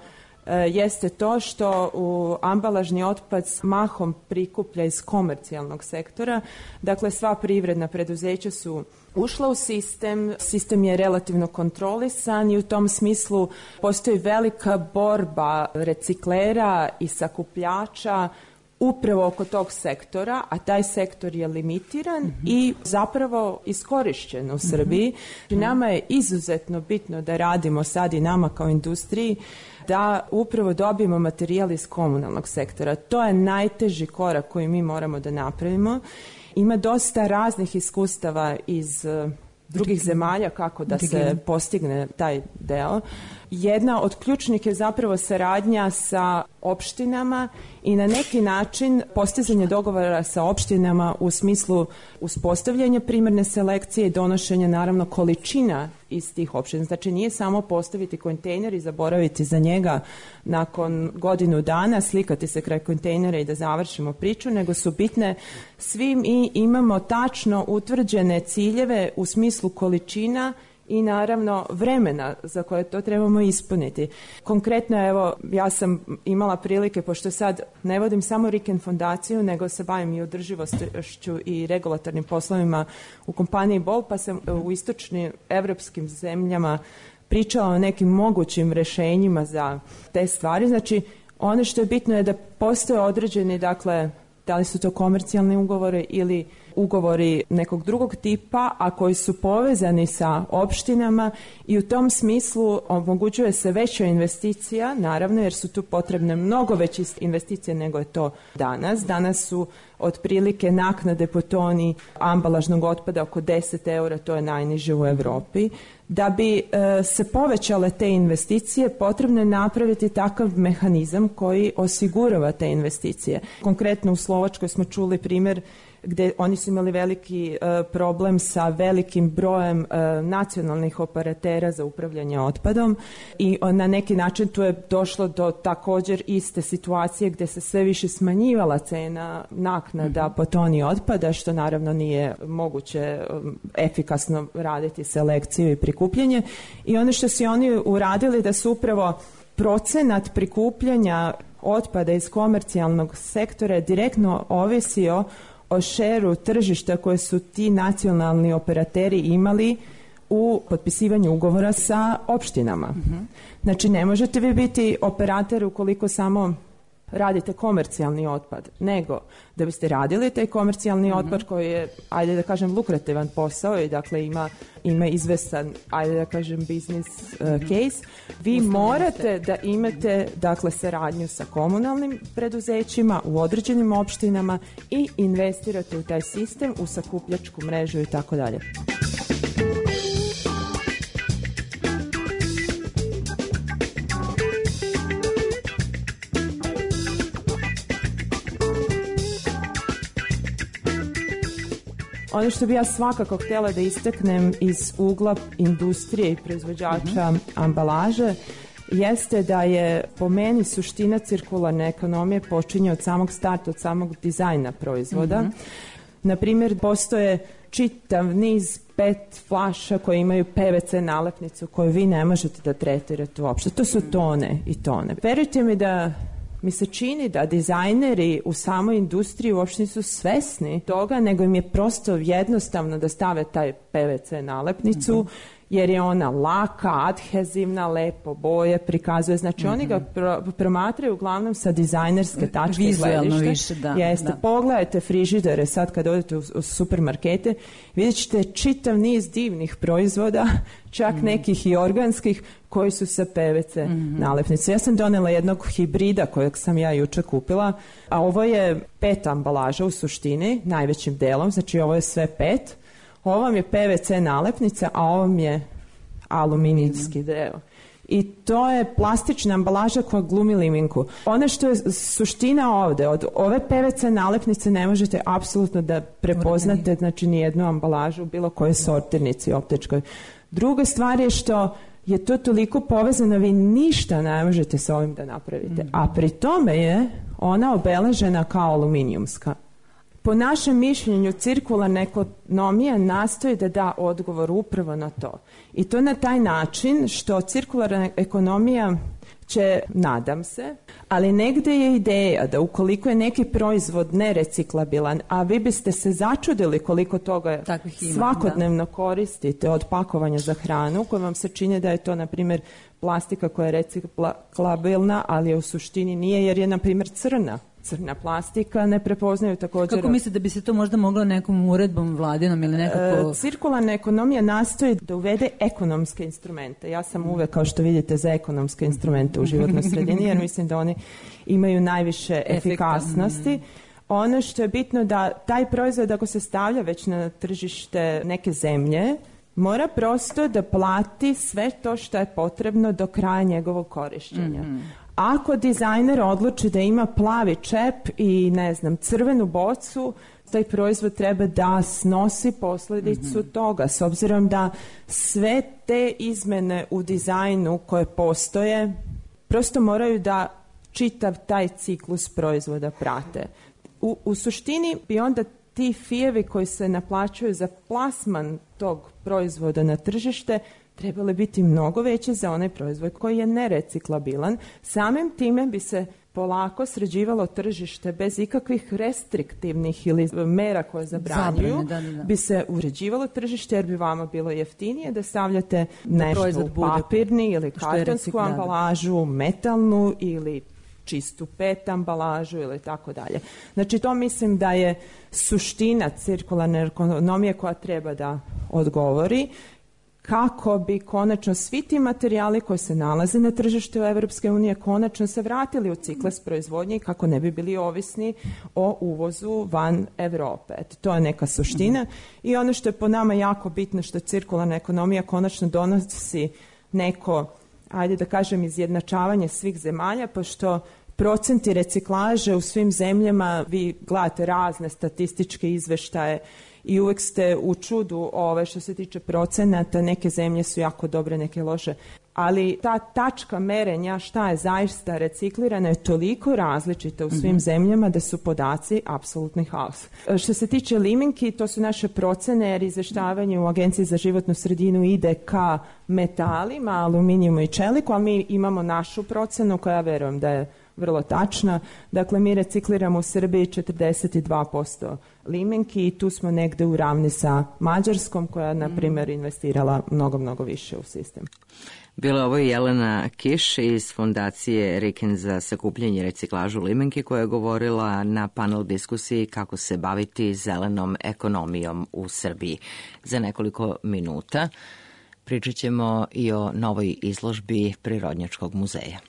jeste to što u ambalažni otpad mahom prikuplja iz komercijalnog sektora. Dakle, sva privredna preduzeća su ušla u sistem, sistem je relativno kontrolisan i u tom smislu postoji velika borba reciklera i sakupljača upravo oko tog sektora, a taj sektor je limitiran mm-hmm. i zapravo iskorišćen u Srbiji. Mm-hmm. Nama je izuzetno bitno da radimo sad i nama kao industriji da upravo dobijemo materijal iz komunalnog sektora. To je najteži korak koji mi moramo da napravimo. Ima dosta raznih iskustava iz uh, drugih zemalja kako da se postigne taj deo. Jedna od ključnih je zapravo saradnja sa opštinama i na neki način postizanje dogovora sa opštinama u smislu uspostavljanja primarne selekcije i donošenja naravno količina iz tih opština. Znači nije samo postaviti kontejner i zaboraviti za njega nakon godinu dana, slikati se kraj kontejnera i da završimo priču, nego su bitne svi mi imamo tačno utvrđene ciljeve u smislu količina i naravno vremena za koje to trebamo ispuniti. Konkretno, evo, ja sam imala prilike, pošto sad ne vodim samo Riken fondaciju, nego se bavim i održivošću i regulatornim poslovima u kompaniji Bol, pa sam u istočnim evropskim zemljama pričala o nekim mogućim rešenjima za te stvari. Znači, ono što je bitno je da postoje određeni, dakle, da li su to komercijalni ugovore ili ugovori nekog drugog tipa, a koji su povezani sa opštinama i u tom smislu omogućuje se veća investicija, naravno jer su tu potrebne mnogo veće investicije nego je to danas. Danas su otprilike naknade po toni ambalažnog otpada oko deset eura, to je najniže u Evropi. Da bi e, se povećale te investicije, potrebno je napraviti takav mehanizam koji osigurava te investicije. Konkretno u Slovačkoj smo čuli primjer gde oni su imali veliki e, problem sa velikim brojem e, nacionalnih operatera za upravljanje otpadom i on, na neki način tu je došlo do također iste situacije gde se sve više smanjivala cena naknada mm-hmm. po toni otpada, što naravno nije moguće um, efikasno raditi selekciju i prikupljanje. I ono što su oni uradili da su upravo procenat prikupljanja otpada iz komercijalnog sektora direktno ovisio o šeru tržišta koje su ti nacionalni operateri imali u potpisivanju ugovora sa opštinama. Mm-hmm. Znači, ne možete vi biti operator ukoliko samo radite komercijalni otpad, nego da biste radili taj komercijalni mm-hmm. otpad koji je, ajde da kažem, lukrativan posao i dakle ima, ima izvestan, ajde da kažem, business uh, case, vi Ustavljate. morate da imate dakle saradnju sa komunalnim preduzećima u određenim opštinama i investirate u taj sistem, u sakupljačku mrežu i tako dalje. Ono što bi ja svakako htjela da istaknem iz ugla industrije i proizvođača mm-hmm. ambalaže jeste da je po meni suština cirkularne ekonomije počinje od samog starta, od samog dizajna proizvoda. Mm-hmm. Naprimjer, postoje čitav niz pet flaša koje imaju P V C nalepnicu koju vi ne možete da tretirate uopšte. To su tone i tone. Verujte mi da mi se čini da dizajneri u samoj industriji uopšte nisu svesni toga, nego im je prosto jednostavno da stave taj P V C nalepnicu, mm-hmm. jer je ona laka, adhezivna, lepo boje prikazuje. Znači, mm-hmm. oni ga pro, promatraju uglavnom sa dizajnerske tačke vizualno gledišta. Više, da. Jeste, da. Pogledajte frižidere sad kad odete u, u supermarkete, vidjet ćete čitav niz divnih proizvoda, čak mm-hmm. nekih i organskih, koji su sa P V C mm-hmm. nalepnice. Ja sam donela jednog hibrida kojeg sam ja juče kupila, a ovo je pet ambalaža u suštini, najvećim delom, znači ovo je sve pet. Ovo vam je P V C nalepnica, a ovo vam je aluminijski deo. I to je plastična ambalaža koja glumi liminku. Ono što je suština ovde, od ove P V C nalepnice ne možete apsolutno da prepoznate, znači ni jednu ambalažu u bilo kojoj sortirnici optičkoj. Druga stvar je što je to toliko povezano, vi ništa ne možete sa ovim da napravite. Mm. A pri tome je ona obeležena kao aluminijumska. Po našem mišljenju, cirkularna ekonomija nastoji da da odgovor upravo na to. I to na taj način što cirkularna ekonomija će, nadam se, ali negde je ideja da ukoliko je neki proizvod nereciklabilan, a vi biste se začudili koliko toga ima, svakodnevno da. koristite od pakovanja za hranu, koje vam se čini da je to, na primjer, plastika koja je reciklabilna, ali je u suštini nije, jer je, na primjer, crna. Crna plastika ne prepoznaju također. Kako mislite da bi se to možda moglo nekom uredbom vladinom ili nekako... E, cirkularna ekonomija nastoji da uvede ekonomske instrumente. Ja sam uvek, kao što vidite, za ekonomske instrumente u životnoj sredini, jer mislim da oni imaju najviše efikasnosti. Ono što je bitno da taj proizvod, ako se stavlja već na tržište neke zemlje, mora prosto da plati sve to što je potrebno do kraja njegovog korišćenja. Mm-hmm. Ako dizajner odluči da ima plavi čep i, ne znam, crvenu bocu, taj proizvod treba da snosi posledicu mm-hmm. toga, s obzirom da sve te izmene u dizajnu koje postoje, prosto moraju da čitav taj ciklus proizvoda prate. U, u suštini bi onda ti fijevi koji se naplaćuju za plasman tog proizvoda na tržište trebale biti mnogo veće za onaj proizvod koji je nereciklabilan. Samim time bi se polako sređivalo tržište bez ikakvih restriktivnih ili mera koje zabranjuju. Zabrane, da, da, da. Bi se uređivalo tržište jer bi vama bilo jeftinije da stavljate da nešto u papirni ili kartonsku ambalažu, metalnu ili čistu pet ambalažu ili tako dalje. Znači to mislim da je suština cirkularne ekonomije koja treba da odgovori kako bi konačno svi ti materijali koji se nalaze na tržištu Evropske unije konačno se vratili u ciklus proizvodnje i kako ne bi bili ovisni o uvozu van Evrope. Eto, to je neka suština. I ono što je po nama jako bitno, što cirkularna ekonomija konačno donosi neko, ajde da kažem, izjednačavanje svih zemalja, pošto procenti reciklaže u svim zemljama, vi gledate razne statističke izveštaje i uvek ste u čudu ove, što se tiče procenata, neke zemlje su jako dobre, neke loše, ali ta tačka merenja šta je zaista reciklirana je toliko različita u svim mm-hmm. zemljama da su podaci apsolutni haos. Što se tiče limenki, to su naše procene, jer izveštavanje u Agenciji za životnu sredinu ide ka metalima, aluminijumu i čeliku, ali mi imamo našu procenu koja ja verujem da je vrlo tačna. Dakle, mi recikliramo u Srbiji četrdeset dva posto limenki i tu smo negde u ravni sa Mađarskom koja, na primjer, investirala mnogo, mnogo više u sistem. Bila ovo je Jelena Kiš iz Fondacije Riken za sakupljanje i reciklažu limenki koja je govorila na panel diskusiji kako se baviti zelenom ekonomijom u Srbiji. Za nekoliko minuta pričat ćemo i o novoj izložbi Prirodnjačkog muzeja.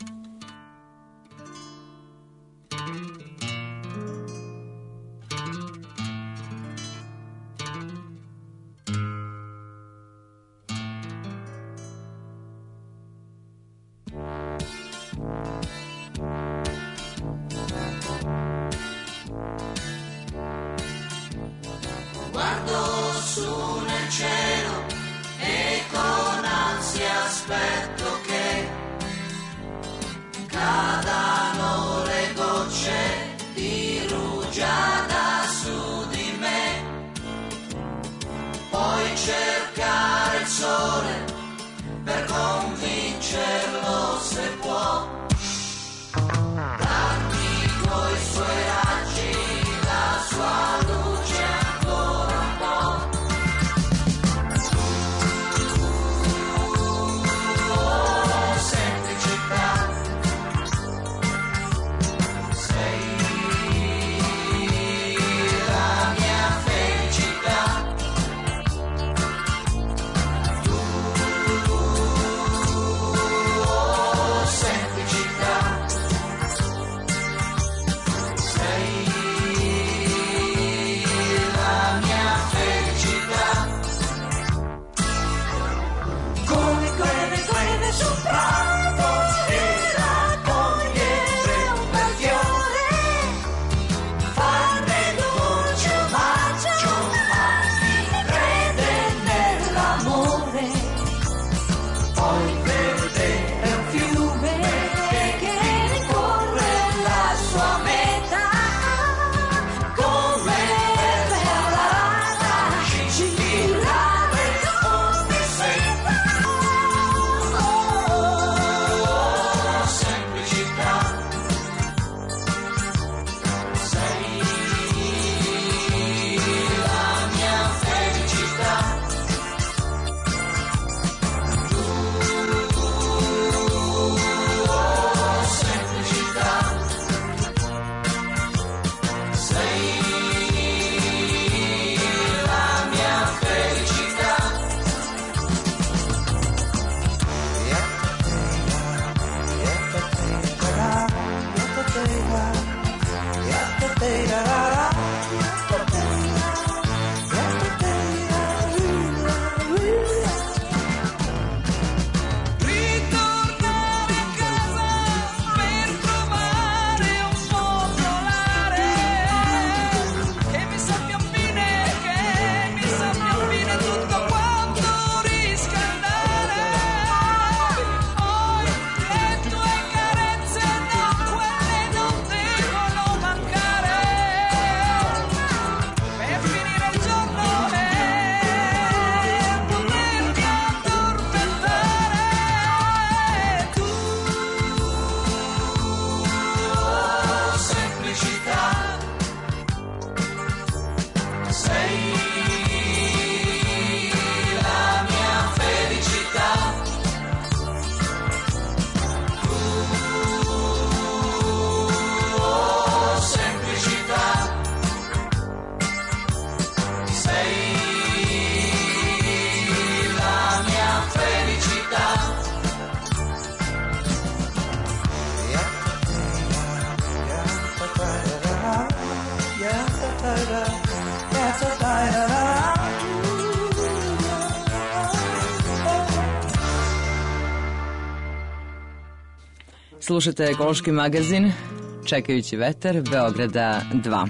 Slušate ekološki magazin Čekajući vetar, Beograda dva.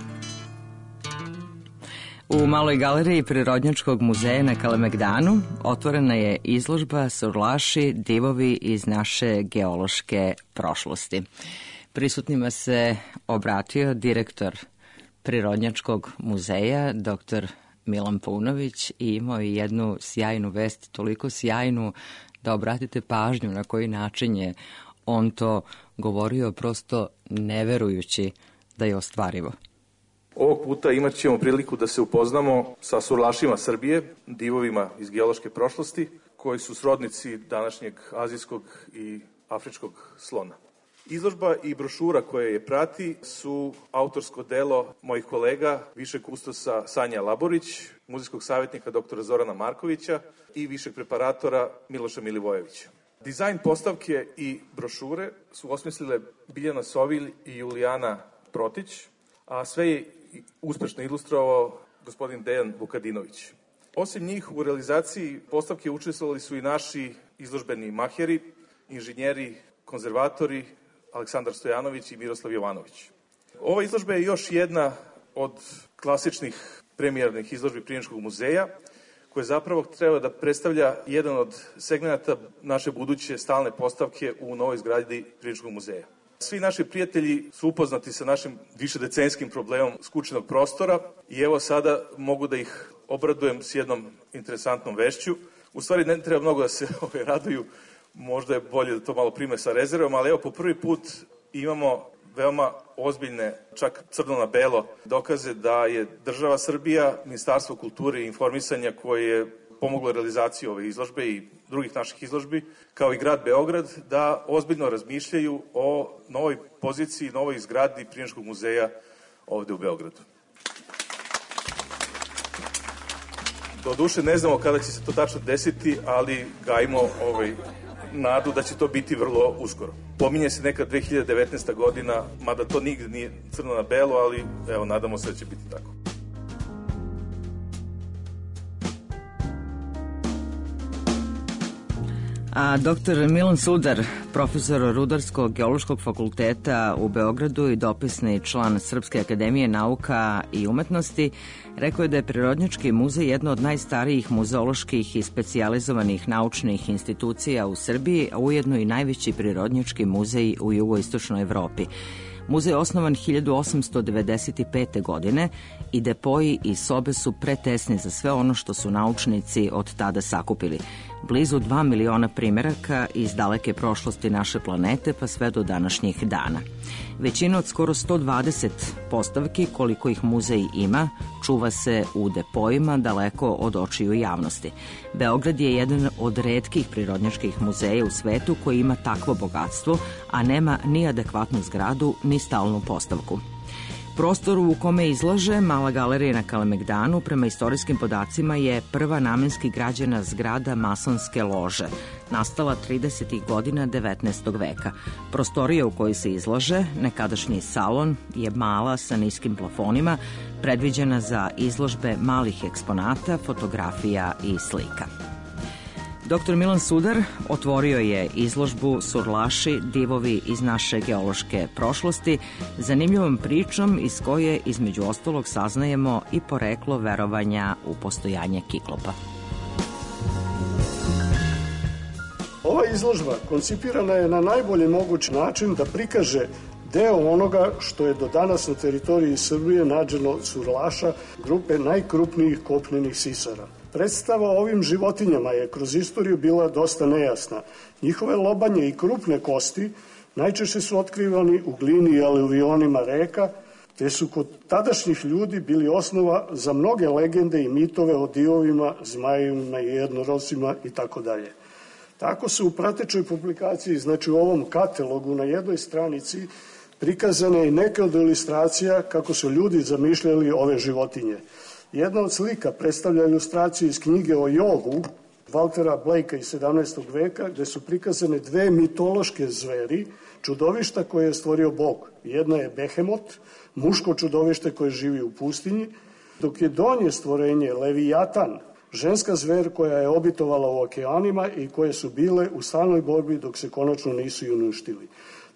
U Maloj galeriji Prirodnjačkog muzeja na Kalemegdanu otvorena je izložba Surlaši, divovi iz naše geološke prošlosti. Prisutnima se obratio direktor Prirodnjačkog muzeja, doktor Milan Paunović, i imao je jednu sjajnu vest, toliko sjajnu da obratite pažnju na koji način je on to govorio, prosto neverujući da je ostvarivo. Ovog puta imat ćemo priliku da se upoznamo sa surlašima Srbije, divovima iz geološke prošlosti, koji su srodnici današnjeg azijskog i afričkog slona. Izložba i brošura koja je prati su autorsko delo mojih kolega, višeg kustosa Sanja Laborić, muzejskog savjetnika doktora Zorana Markovića i višeg preparatora Miloša Milivojevića. Dizajn postavke i brošure su osmislile Biljana Sovilj i Julijana Protić, a sve je uspešno ilustrovao gospodin Dejan Vukadinović. Osim njih, u realizaciji postavke učestvovali su i naši izložbeni maheri, inženjeri, konzervatori Aleksandar Stojanović i Miroslav Jovanović. Ova izložba je još jedna od klasičnih premijernih izložbi Prirodnjačkog muzeja, koja zapravo treba da predstavlja jedan od segmenata naše buduće stalne postavke u novoj zgradi Prirodnjačkog muzeja. Svi naši prijatelji su upoznati sa našim višedecenijskim problemom skučenog prostora i evo sada mogu da ih obradujem s jednom interesantnom vešću. U stvari ne treba mnogo da se ove raduju, možda je bolje da to malo prime sa rezervom, ali evo po prvi put imamo veoma ozbiljne, čak crno na belo, dokaze da je država Srbija, Ministarstvo kulture i informisanja koje je pomoglo realizaciju ove izložbe i drugih naših izložbi, kao i grad Beograd, da ozbiljno razmišljaju o novoj poziciji, novoj zgradi Prirodnjačkog muzeja ovde u Beogradu. Doduše ne znamo kada će se to tačno desiti, ali gajimo ovaj nadu da će to biti vrlo uskoro. Pominje se neka dve hiljade devetnaesta godina, mada to nigde nije crno na belo, ali evo, nadamo se da će biti tako. A doktor Milan Sudar, profesor Rudarsko-geološkog fakulteta u Beogradu i dopisni član Srpske akademije nauka i umetnosti, rekao je da je Prirodnjački muzej jedno od najstarijih muzeoloških i specijalizovanih naučnih institucija u Srbiji, a ujedno i najveći prirodnjački muzej u jugoistočnoj Evropi. Muzej je osnovan hiljadu osamsto devedeset pete. godine i depoji i sobe su pretesni za sve ono što su naučnici od tada sakupili. Blizu dva miliona primeraka iz daleke prošlosti naše planete pa sve do današnjih dana. Većina od skoro sto dvadeset postavki, koliko ih muzej ima, čuva se u depojima daleko od očiju javnosti. Beograd je jedan od retkih prirodnjačkih muzeja u svetu koji ima takvo bogatstvo, a nema ni adekvatnu zgradu ni stalnu postavku. Prostor u kome izlaže Mala galerija na Kalemegdanu prema istorijskim podacima je prva namenski građena zgrada masonske lože, nastala tridesetih godina devetnaestog veka. Prostorija u kojoj se izlaže, nekadašnji salon, je mala sa niskim plafonima, predviđena za izložbe malih eksponata, fotografija i slika. doktor Milan Sudar otvorio je izložbu Surlaši, divovi iz naše geološke prošlosti, zanimljivom pričom iz koje između ostalog saznajemo i poreklo verovanja u postojanje kiklopa. Ova izložba koncipirana je na najbolji mogući način da prikaže deo onoga što je do danas na teritoriji Srbije nađeno od surlaša, grupe najkrupnijih kopnenih sisara. Predstava o ovim životinjama je kroz istoriju bila dosta nejasna. Njihove lobanje i krupne kosti najčešće su otkrivani u glini i aluvionima reka, te su kod tadašnjih ljudi bili osnova za mnoge legende i mitove o divovima, zmajevima i jednorosima i tako dalje. Tako se u pratećoj publikaciji, znači u ovom katalogu na jednoj stranici, prikazane i neke od ilustracija kako su ljudi zamišljali ove životinje. Jedna od slika predstavlja ilustraciju iz knjige o jogu Valtera Blakea iz sedamnaestog veka, gde su prikazane dve mitološke zveri, čudovišta koje je stvorio Bog. Jedna je Behemot, muško čudovište koje živi u pustinji, dok je donje stvorenje Levijatan, ženska zver koja je obitovala u okeanima i koje su bile u stalnoj borbi dok se konačno nisu i uništili.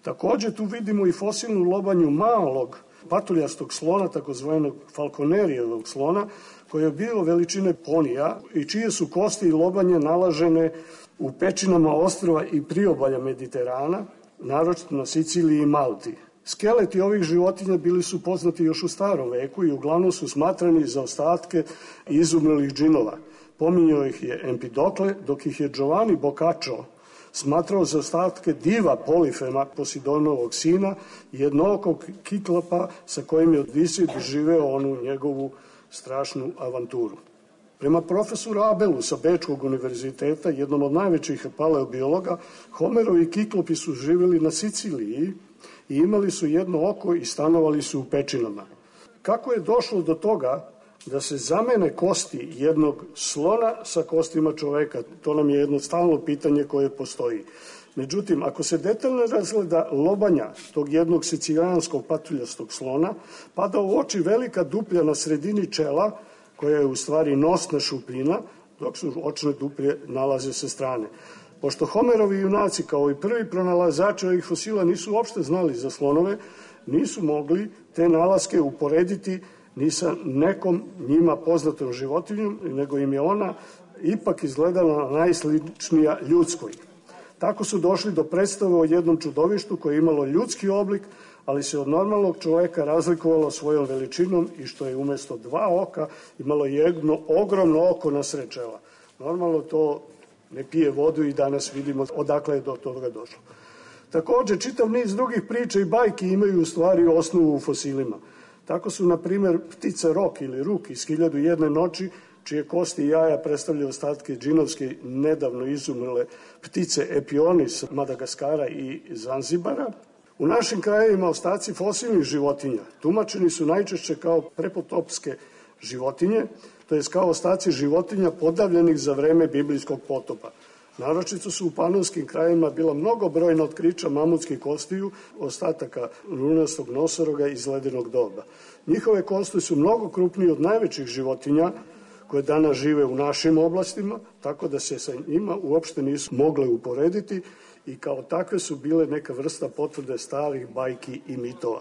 Takođe tu vidimo i fosilnu lobanju malog patuljastog slona, takozvanog falkonerijevog slona, koji je bio veličine ponija i čije su kosti i lobanje nalažene u pećinama ostrva i priobalja Mediterana, naročito na Siciliji i Malti. Skeleti ovih životinja bili su poznati još u starom veku i uglavnom su smatrani za ostatke izumrlih džinova. Pominjao ih je Empidokle, dok ih je Giovanni Boccaccio smatrao za ostatke diva Polifema, Posidonovog sina, jednookog Kiklapa sa kojim je Odisej doživeo onu njegovu strašnu avanturu. Prema profesoru Abelu sa Bečkog univerziteta, jednom od najvećih paleobiologa, Homerovi kiklopi su živjeli na Siciliji i imali su jedno oko i stanovali su u pećinama. Kako je došlo do toga da se zamene kosti jednog slona sa kostima čoveka? To nam je jedno stalno pitanje koje postoji. Međutim, ako se detaljno razgleda lobanja tog jednog sicilijanskog patuljastog slona, pada u oči velika duplja na sredini čela, koja je u stvari nosna šupljina, dok su očne duplje nalaze sa strane. Pošto Homerovi junaci kao i prvi pronalazači ovih fosila nisu uopšte znali za slonove, nisu mogli te nalaske uporediti ni sa nekom njima poznatom životinjom, nego im je ona ipak izgledala najsličnija ljudskoj. Tako su došli do predstave o jednom čudovištu koje je imalo ljudski oblik, ali se od normalnog čoveka razlikovalo svojom veličinom i što je umesto dva oka imalo jedno ogromno oko na sred čela. Normalno to ne pije vodu i danas vidimo odakle je do toga došlo. Takođe, čitav niz drugih priča i bajki imaju u stvari osnovu u fosilima. Tako su, na primjer, ptica rok ili ruk iz Hiljadu i jedne noći, čije kosti i jaja predstavljaju ostatke džinovske nedavno izumrle ptice Epionis, Madagaskara i Zanzibara. U našim krajevima ostaci fosilnih životinja tumačeni su najčešće kao prepotopske životinje, to je kao ostaci životinja podavljenih za vreme biblijskog potopa. Naročito su u panonskim krajevima bila mnogobrojna otkrića mamutskih kostiju, ostataka lunastog nosoroga iz ledenog doba. Njihove kosti su mnogo krupnije od najvećih životinja koje danas žive u našim oblastima, tako da se sa njima uopšte nisu mogle uporediti i kao takve su bile neka vrsta potvrde starih bajki i mitova.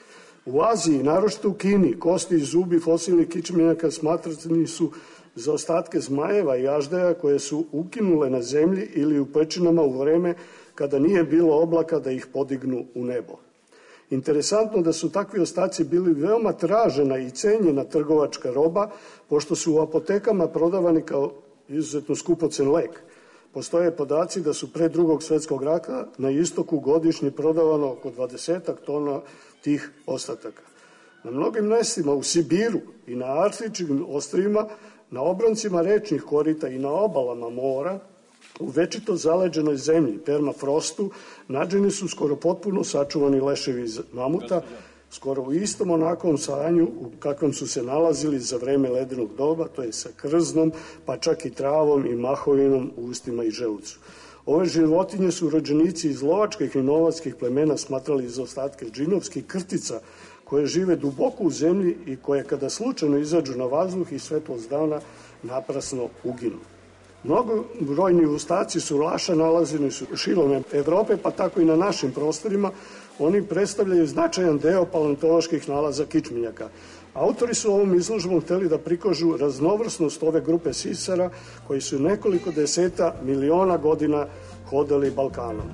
U Aziji, naročito u Kini, kosti i zubi fosilnih kičmenjaka smatrani su za ostatke zmajeva i aždaja koje su ukinule na zemlji ili u pećinama u vreme kada nije bilo oblaka da ih podignu u nebo. Interesantno da su takvi ostaci bili veoma tražena i cenjena trgovačka roba, pošto su u apotekama prodavani kao izuzetno skupocen lek. Postoje podaci da su pre drugog svetskog rata na istoku godišnje prodavano oko dvadesetak tona tih ostataka. Na mnogim mestima u Sibiru i na arktičkim ostrvima, na obroncima rečnih korita i na obalama mora, u večito zaleđenoj zemlji, permafrostu, nađeni su skoro potpuno sačuvani leševi iz mamuta, skoro u istom onakvom stanju u kakvom su se nalazili za vreme ledenog doba, to je sa krznom, pa čak i travom i mahovinom u ustima i želucu. Ove životinje su rođenici iz lovačkih i novačkih plemena smatrali za ostatke džinovskih krtica, koje žive duboko u zemlji i koje kada slučajno izađu na vazduh i svetlost dana naprasno uginu. Mnogo brojni ostaci surlaša nalazeni su širom Evrope, pa tako i na našim prostorima. Oni predstavljaju značajan deo paleontoloških nalaza kičmenjaka. Autori su ovom izložbom hteli da prikažu raznovrsnost ove grupe sisara koji su nekoliko deseta miliona godina hodali Balkanom.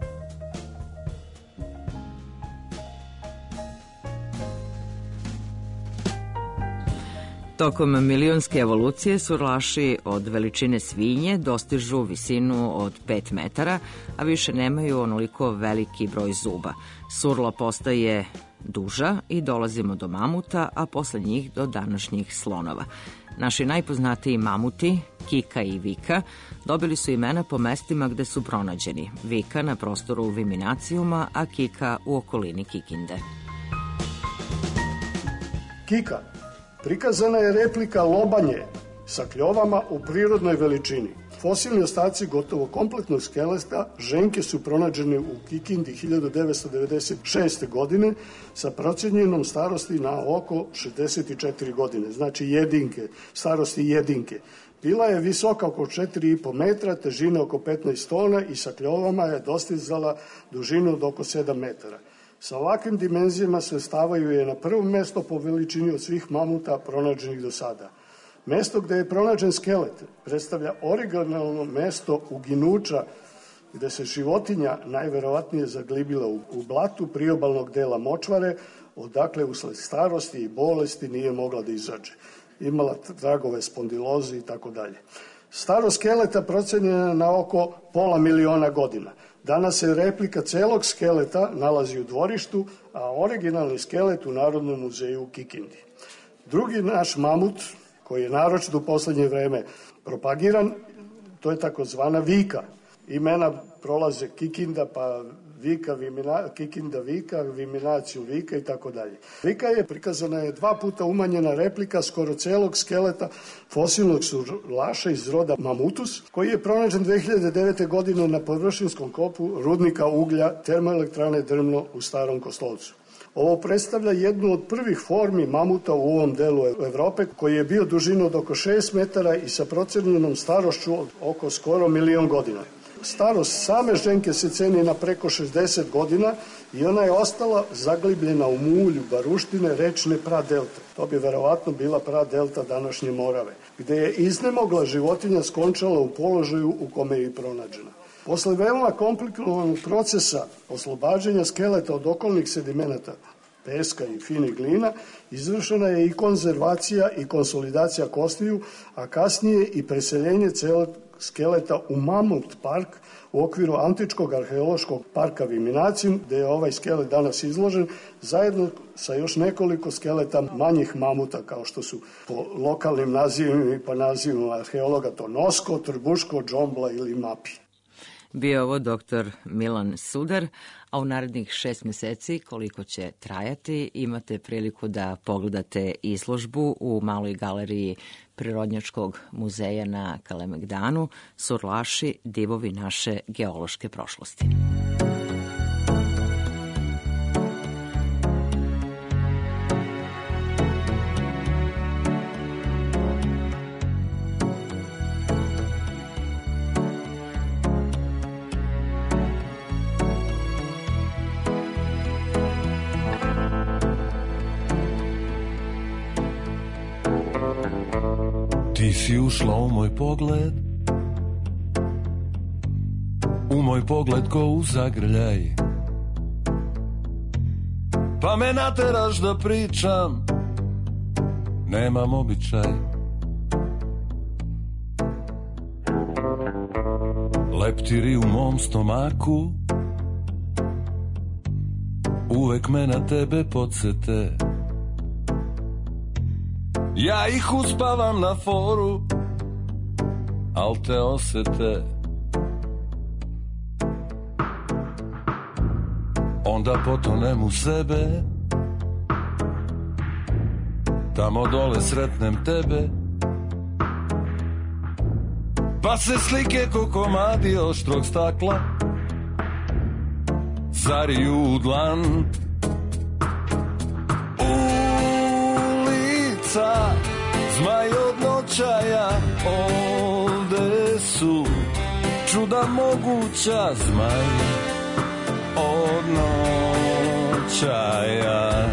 Tokom milionske evolucije surlaši od veličine svinje dostižu visinu od pet metara, a više nemaju onoliko veliki broj zuba. Surla postaje duža i dolazimo do mamuta, a posle njih do današnjih slonova. Naši najpoznatiji mamuti, Kika i Vika, dobili su imena po mestima gde su pronađeni. Vika na prostoru Viminacijuma, a Kika u okolini Kikinde. Kika. Prikazana je replika lobanje sa kljovama u prirodnoj veličini. Fosilni ostaci gotovo kompletnog skeleta ženke su pronađene u Kikindi hiljadu devetsto devedeset šeste. godine sa procenjenom starosti na oko šezdeset četiri godine, znači jedinke, starosti jedinke. Bila je visoka oko četiri i po metra, težine oko petnaest tona i sa kljovama je dostizala dužinu od oko sedam metara. Sa ovakvim dimenzijama se stavaju je na prvo mesto po veličini od svih mamuta pronađenih do sada. Mesto gde je pronađen skelet predstavlja originalno mesto uginuća gde se životinja najverovatnije zaglibila u, u blatu priobalnog dela močvare, odakle usled starosti i bolesti nije mogla da izađe. Imala tragove spondiloze i tako dalje. Starost skeleta procenjena na oko pola miliona godina. Danas se replika celog skeleta nalazi u dvorištu, a originalni skelet u Narodnom muzeju u Kikindi. Drugi naš mamut, koji je naročito u poslednje vreme propagiran, to je takozvana vika. Imena prolaze Kikinda, pa Vika, vimina, Kikinda Vika, Viminaciju Vika i tako dalje. Vika je prikazana je dva puta umanjena replika skoro celog skeleta fosilnog surlaša iz roda Mamutus, koji je pronađen dve hiljade devete. godine na površinskom kopu rudnika uglja termoelektrane Drmno u Starom Kostolcu. Ovo predstavlja jednu od prvih formi mamuta u ovom delu Evrope, koji je bio dužine od oko šest metara i sa procenjenom starošću od oko skoro milion godina. Starost same ženke se ceni na preko šezdeset godina i ona je ostala zaglibljena u mulju baruštine rečne pradelte. To bi verovatno bila pradelta današnje Morave, gde je iznemogla životinja skončala u položaju u kome je i pronađena. Posle veoma komplikovanog procesa oslobađanja skeleta od okolnih sedimenata, peska i finih glina, izvršena je i konzervacija i konsolidacija kostiju, a kasnije i preseljenje celog skeleta u Mamut park u okviru Antičkog arheološkog parka Viminacijum, gde je ovaj skelet danas izložen, zajedno sa još nekoliko skeleta manjih mamuta, kao što su po lokalnim nazivima i pa nazivima arheologa to Nosko, Trbuško, Džombla ili Mapi. Bio ovo doktor Milan Sudar, a u narednih šest meseci, koliko će trajati, imate priliku da pogledate izložbu u Maloj galeriji Prirodnjačkog muzeja na Kalemegdanu, Surlaši, divovi naše geološke prošlosti. Ti si ušla u moj pogled, u moj pogled ko u zagrljaj, pa me nateraš da pričam, nemam običaj. Leptiri u mom stomaku uvek me na tebe podsete. Ja ih uspavam na foru, al te osete. Onda potonem u sebe, tamo dole sretnem tebe, pa se slike ko komadi oštrog stakla zariju u dlan. Zmaj od noćaja, ovde su čuda moguća. Zmaj od noćaja.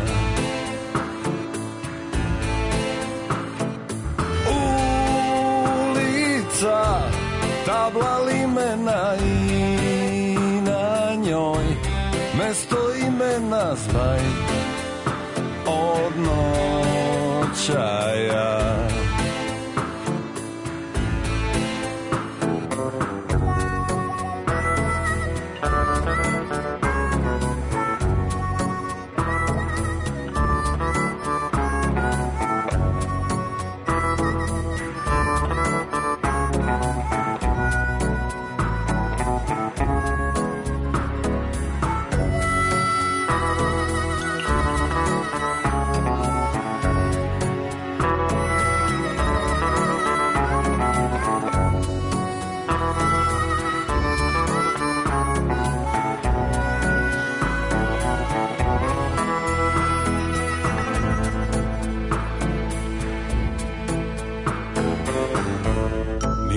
Ulica, tabla limena i na njoj mesto imena. Zmaj od noćaja.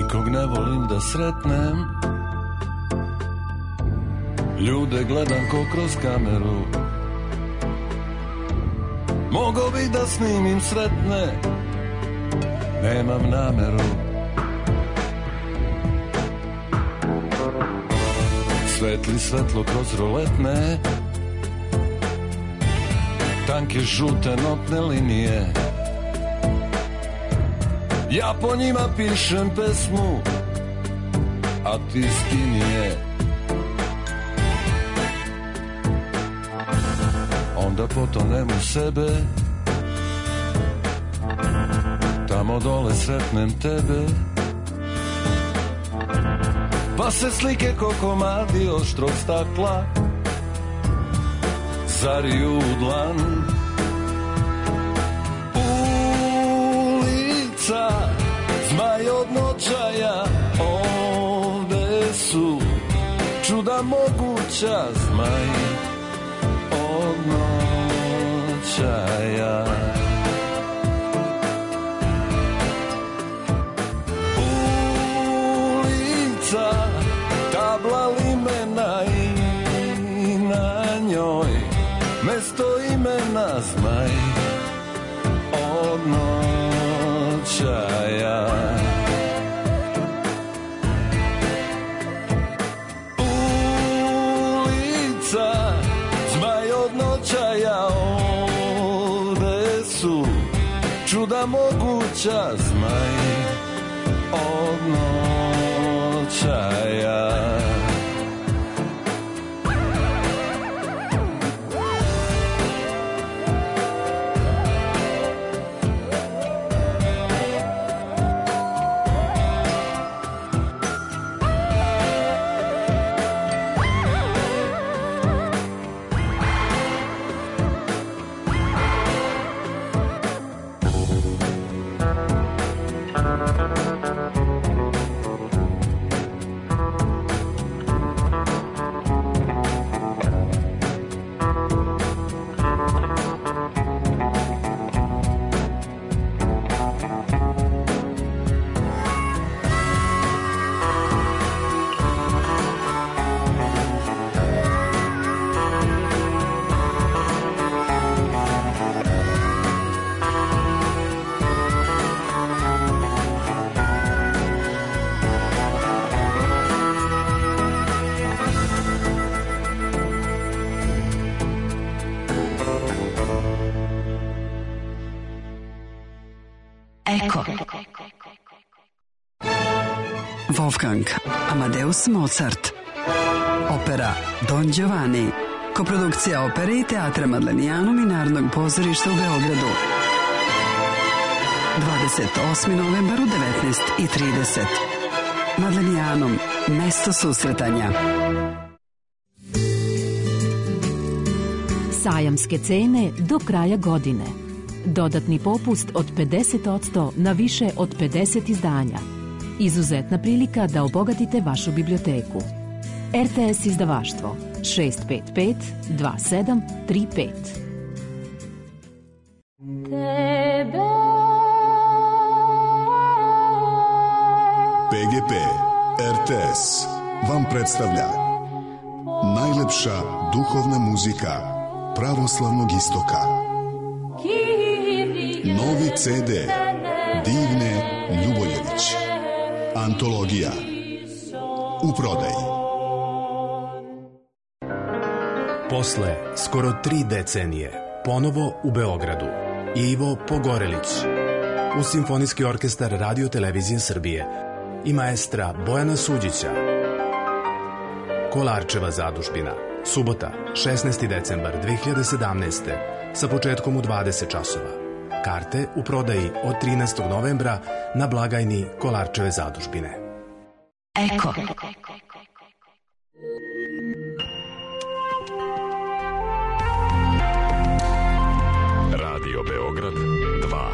Nikog ne volim da sretnem, ljude gledam ko kroz kameru. Mogo bi da snimim sretne, nemam nameru. Svetli svetlo kroz roletne, tanke žute notne linije. Ja po njima pišem pesmu, a ti skini je. Onda potonem u sebe, tamo dole sretnem tebe. Pa se slike ko komadi oštrog stakla zariju u dlan. Ulica, zmaj od noćaja, ovde su čuda moguća. Zmaj od noćaja. Tabla limena i na njoj mesto imena zmaj od noćaja. Ulica, zmaj od noćaja, ovde su čuda moguća. Zmaj od noćaja. Wolfgang Amadeus Mozart. Opera Don Giovanni. Koprodukcija opere i teatra Madlenijanom i Narodnog pozorišta u Beogradu. dvadeset osmi novembar u devetnaest i trideset. Madlenijanom, mesto susretanja. Sajamske cene do kraja godine. Dodatni popust od pedeset posto na više od pedeset izdanja. Izuzetna prilika da obogatite vašu biblioteku. R T S izdavaštvo šest pet pet dva sedam tri pet. P G P R T S vam predstavlja najlepša duhovna muzika pravoslavnog istoka. Novi C D Divne Ljuboljević. Antologija. U prodaji. Posle skoro tri decenije, ponovo u Beogradu, Ivo Pogorelić, uz Simfonijski orkestar Radio Televizije Srbije i maestra Bojana Suđića. Kolarčeva zadužbina, subota, šesnaesti decembar dve hiljade sedamnaeste. sa početkom u dvadeset časova. Karte u prodaji od trinaestog novembra na blagajni Kolarčeve zadužbine. Eko. Radio Beograd dva.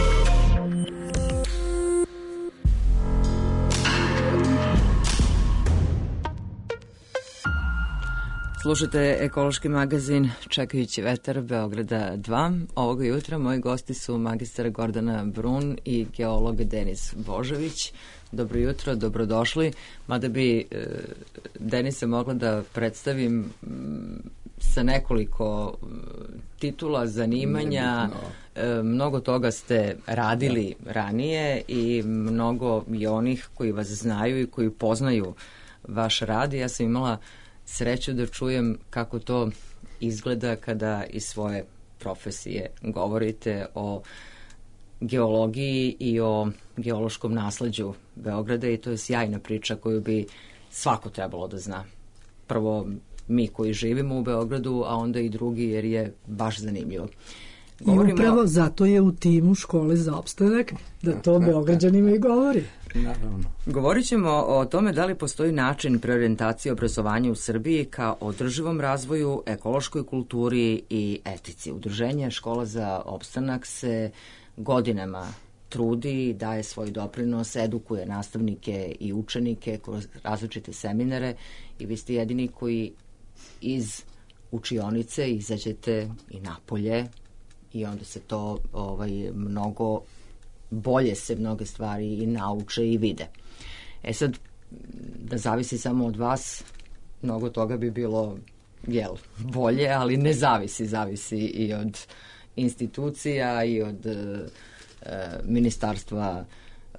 Slušate ekološki magazin Čekajući vetar Beograda dva. Ovoga jutra moji gosti su magistar Gordana Brun i geolog Denis Božović. Dobro jutro, dobrodošli. Mada bi e, Denisa mogla da predstavim m, sa nekoliko m, titula, zanimanja. E, mnogo toga ste radili ranije i mnogo i onih koji vas znaju i koji poznaju vaš rad. Ja sam imala sreću da čujem kako to izgleda kada iz svoje profesije govorite o geologiji i o geološkom nasleđu Beograda i to je sjajna priča koju bi svako trebalo da zna. Prvo mi koji živimo u Beogradu, a onda i drugi jer je baš zanimljivo. Govorimo... I upravo zato je u timu Škole za opstanak da to Beograđanima i govori. Naravno. Govorit ćemo o tome da li postoji način preorijentacije obrazovanja u Srbiji ka održivom razvoju, ekološkoj kulturi i etici. Udruženje Škola za opstanak se godinama trudi, daje svoj doprinos, edukuje nastavnike i učenike kroz različite seminare i vi ste jedini koji iz učionice izađete i napolje i onda se to ovaj, mnogo bolje se mnoge stvari i nauče i vide. E sad, da zavisi samo od vas, mnogo toga bi bilo jel, bolje, ali ne zavisi, zavisi i od institucija i od e, ministarstva e,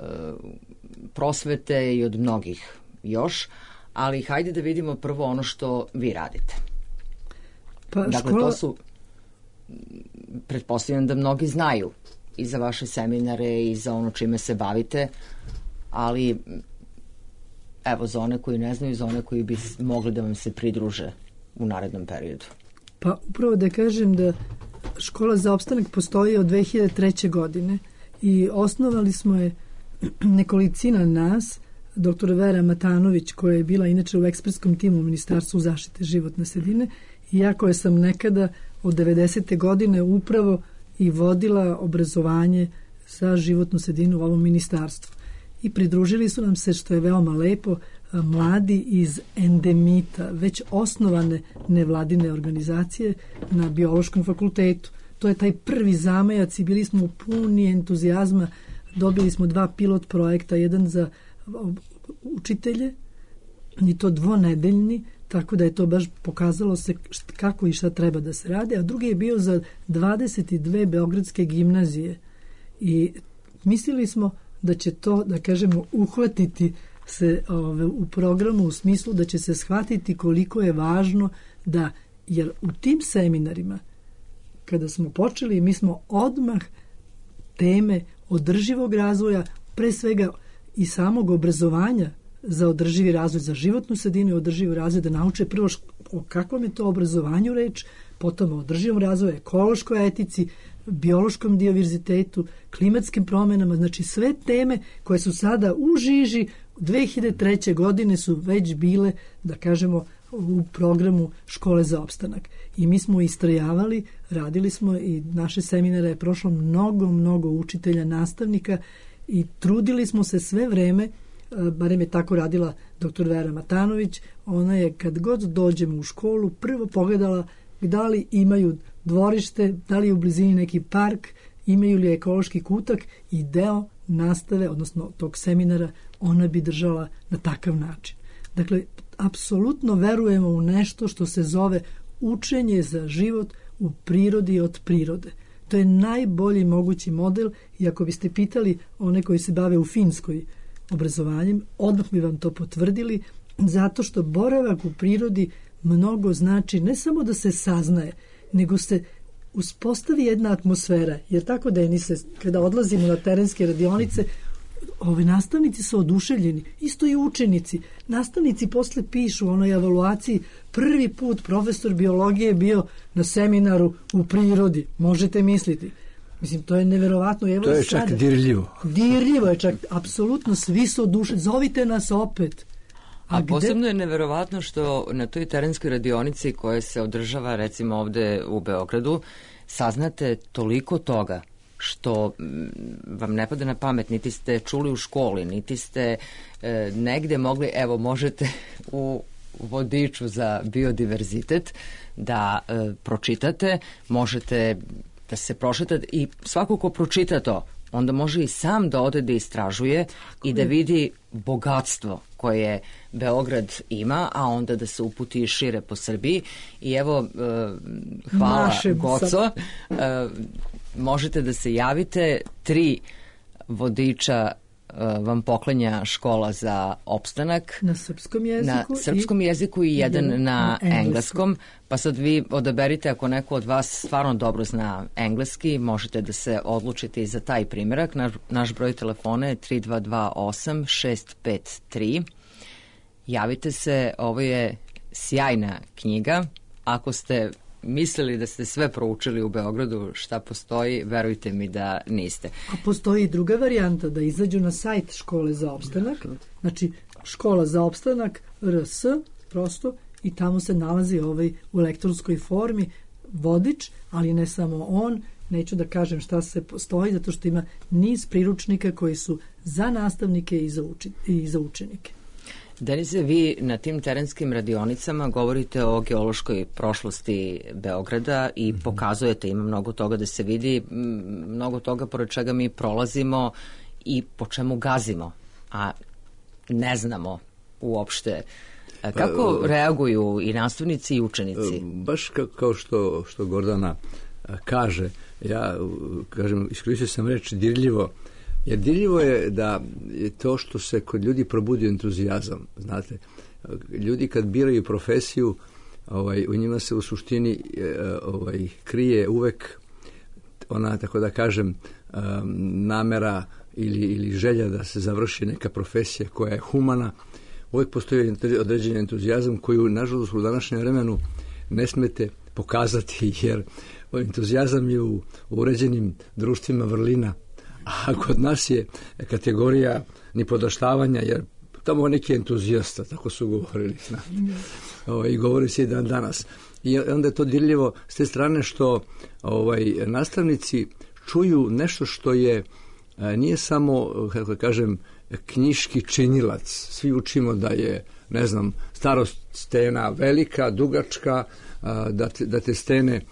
prosvete i od mnogih još, ali hajde da vidimo prvo ono što vi radite. Pa, dakle, škola... to su, pretpostavljam da mnogi znaju i za vaše seminare i za ono čime se bavite, ali evo za one koji ne znaju, za one koji bi mogli da vam se pridruže u narednom periodu. Pa upravo da kažem da Škola za opstanak postoji od dve hiljade treće. godine i osnovali smo je nekolicina nas, doktor Vera Matanović koja je bila inače u ekspertskom timu u Ministarstvu zaštite životne sredine i ja koja sam nekada od devedesete. godine upravo i vodila obrazovanje za životnu sredinu u ovom ministarstvu. I pridružili su nam se, što je veoma lepo, mladi iz Endemita, već osnovane nevladine organizacije na Biološkom fakultetu. To je taj prvi zamajac i bili smo puni entuzijazma. Dobili smo dva pilot projekta, jedan za učitelje i to dvonedeljni, tako da je to baš pokazalo se kako i šta treba da se radi, a drugi je bio za dvadeset dve beogradske gimnazije i mislili smo da će to, da kažemo, uhvatiti se ove, u programu u smislu da će se shvatiti koliko je važno da, jer u tim seminarima kada smo počeli, mi smo odmah teme održivog razvoja, pre svega i samog obrazovanja za održivi razvoj, za životnu sredinu i održivi razvoj, da nauče prvo o kakvom je to obrazovanju reč, potom o održivom razvoju, ekološkoj etici, biološkom diverzitetu, klimatskim promenama, znači sve teme koje su sada u žiži dve hiljade treće. godine su već bile, da kažemo, u programu Škole za opstanak. I mi smo istrajavali, radili smo i naše seminare je prošlo mnogo, mnogo učitelja, nastavnika i trudili smo se sve vreme, barem je tako radila doktor Vera Matanović, ona je kad god dođemo u školu prvo pogledala da li imaju dvorište, da li je u blizini neki park, imaju li ekološki kutak i deo nastave, odnosno tog seminara, ona bi držala na takav način. Dakle, apsolutno verujemo u nešto što se zove učenje za život u prirodi od prirode. To je najbolji mogući model i ako biste pitali one koji se bave u Finskoj obrazovanjem, odmah bi vam to potvrdili, zato što boravak u prirodi mnogo znači ne samo da se saznaje, nego se uspostavi jedna atmosfera. Jer tako, Denise, kada odlazimo na terenske radionice, ovi nastavnici su oduševljeni, isto i učenici. Nastavnici posle pišu o onoj evaluaciji, prvi put profesor biologije je bio na seminaru u prirodi, možete misliti. Mislim, to je neverovatno. Evo to je sada, čak dirljivo. Dirljivo je čak, apsolutno svi su oduševljeni, zovite nas opet. A, A posebno je neverovatno što na toj terenskoj radionici koja se održava recimo ovde u Beogradu saznate toliko toga što vam ne pada na pamet, niti ste čuli u školi, niti ste e, negde mogli, evo možete u vodiču za biodiverzitet da e, pročitate, možete da se pročitate i svako ko pročita to onda može i sam da ode da istražuje i da vidi bogatstvo koje Beograd ima, a onda da se uputi šire po Srbiji. I evo, hvala Mašem Goco, sad. možete da se javite, tri vodiča vam poklanja škola za opstanak na srpskom jeziku, na srpskom jeziku i jedan na, na engleskom. engleskom. Pa sad vi odaberite, ako neko od vas stvarno dobro zna engleski, možete da se odlučite i za taj primjerak. Naš, naš broj telefona je tri dva dva osam šest pet tri. Javite se, ovo je sjajna knjiga. Ako ste mislili da ste sve proučili u Beogradu šta postoji, verujte mi da niste. A postoji i druga varijanta, da izađu na sajt škole za opstanak, znači škola za opstanak R S, prosto, i tamo se nalazi ovaj u elektronskoj formi vodič, ali ne samo on, neću da kažem šta se postoji, zato što ima niz priručnika koji su za nastavnike i za, uči, i za učenike. Denise, vi na tim terenskim radionicama govorite o geološkoj prošlosti Beograda i mm-hmm. pokazujete, ima mnogo toga da se vidi, mnogo toga pored čega mi prolazimo i po čemu gazimo, a ne znamo uopšte. Kako pa, reaguju i nastavnici i učenici? Baš ka, kao što, što Gordana kaže, ja kažem, iskoristio sam reč dirljivo, jer dirljivo je da je to što se kod ljudi probudio entuzijazam, znate. Ljudi kad biraju profesiju, ovaj, u njima se u suštini ovaj, krije uvek ona, tako da kažem, namera ili, ili želja da se završi neka profesija koja je humana. Uvijek postoji određen entuzijazam koju, nažalost, u današnjem vremenu ne smete pokazati, jer entuzijazam je u uređenim društvima vrlina, a kod nas je kategorija nipodaštavanja, jer tamo neki entuzijasta, tako su govorili, o, i govori se i dan danas. I onda je to dirljivo s te strane što ovaj, nastavnici čuju nešto što je, nije samo, kako kažem, knjiški činilac. Svi učimo da je, ne znam, starost stena velika, dugačka, da te, da te stene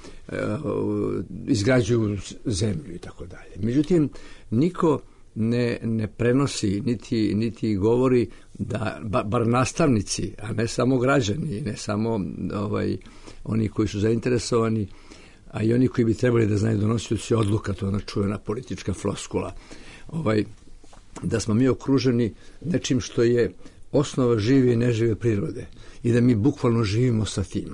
izgrađuju zemlju i tako dalje. Međutim, niko ne, ne prenosi, niti, niti govori da, bar nastavnici, a ne samo građani, ne samo ovaj, oni koji su zainteresovani, a i oni koji bi trebali da znaju donosioci odluka, to je ona čuvena politička floskula, ovaj, da smo mi okruženi nečim što je osnova žive i nežive prirode i da mi bukvalno živimo sa tim.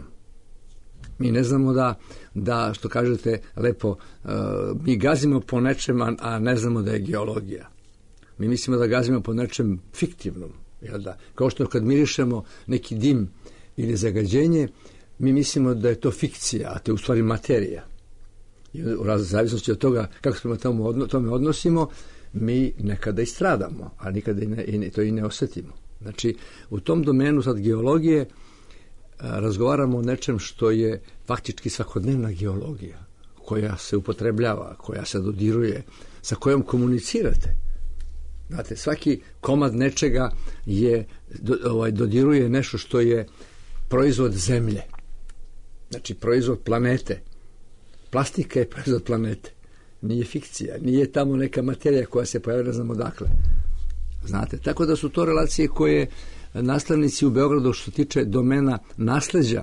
Mi ne znamo da, da što kažete lepo, uh, mi gazimo po nečem, a, a ne znamo da je geologija. Mi mislimo da gazimo po nečem fiktivnom. Jel da? Kao što kad mirišemo neki dim ili zagađenje, mi mislimo da je to fikcija, a to je u stvari materija. I u zavisnosti od toga kako se tome, tome odnosimo, mi nekada i stradamo, a nikada i, ne, i to i ne osetimo. Znači, u tom domenu sad geologije a, razgovaramo o nečem što je faktički svakodnevna geologija, koja se upotrebljava, koja se dodiruje, sa kojom komunicirate. Znate, svaki komad nečega je, do, ovaj, dodiruje nešto što je proizvod zemlje. Znači, proizvod planete. Plastika je proizvod planete. Nije fikcija, nije tamo neka materija koja se pojavlja, ne znamo odakle. Znate, tako da su to relacije koje nastavnici u Beogradu što se tiče domena nasleđa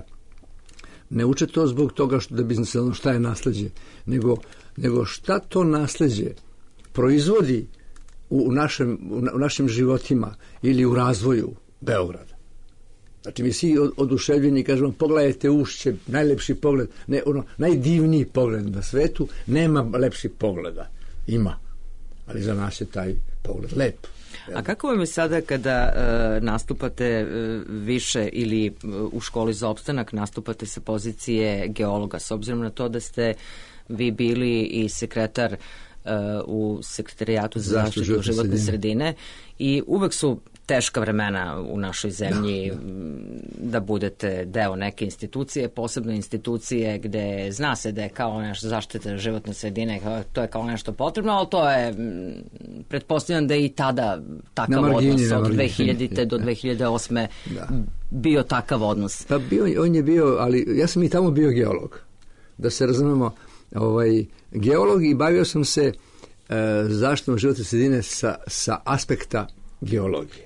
ne uče to zbog toga što da bi znali šta je nasleđe, nego, nego šta to nasleđe proizvodi u, našem, u našim životima ili u razvoju Beograda. Znači, mi svi oduševljeni kažemo, pogledajte Ušće, najlepši pogled, ne, ono, najdivniji pogled na svetu, nema lepši pogleda. Ima, ali za nas je taj pogled lep. A kako vam je sada kada uh, nastupate uh, više ili uh, u školi za opstanak nastupate sa pozicije geologa, s obzirom na to da ste vi bili i sekretar uh, u sekretarijatu za zaštitu životne, životne sredine. sredine i uvek su teška vremena u našoj zemlji da, da. da budete deo neke institucije, posebno institucije gde zna se da je kao nešto zaštita životne sredine, to je kao nešto potrebno, ali to je, pretpostavljam da je i tada takav margini, odnos od dve hiljadite do dve hiljade osme da. bio takav odnos. Pa bio, on je bio, ali ja sam i tamo bio geolog, da se razumemo, ovaj, geolog i bavio sam se zaštitom životne sredine sa, sa aspekta geologije.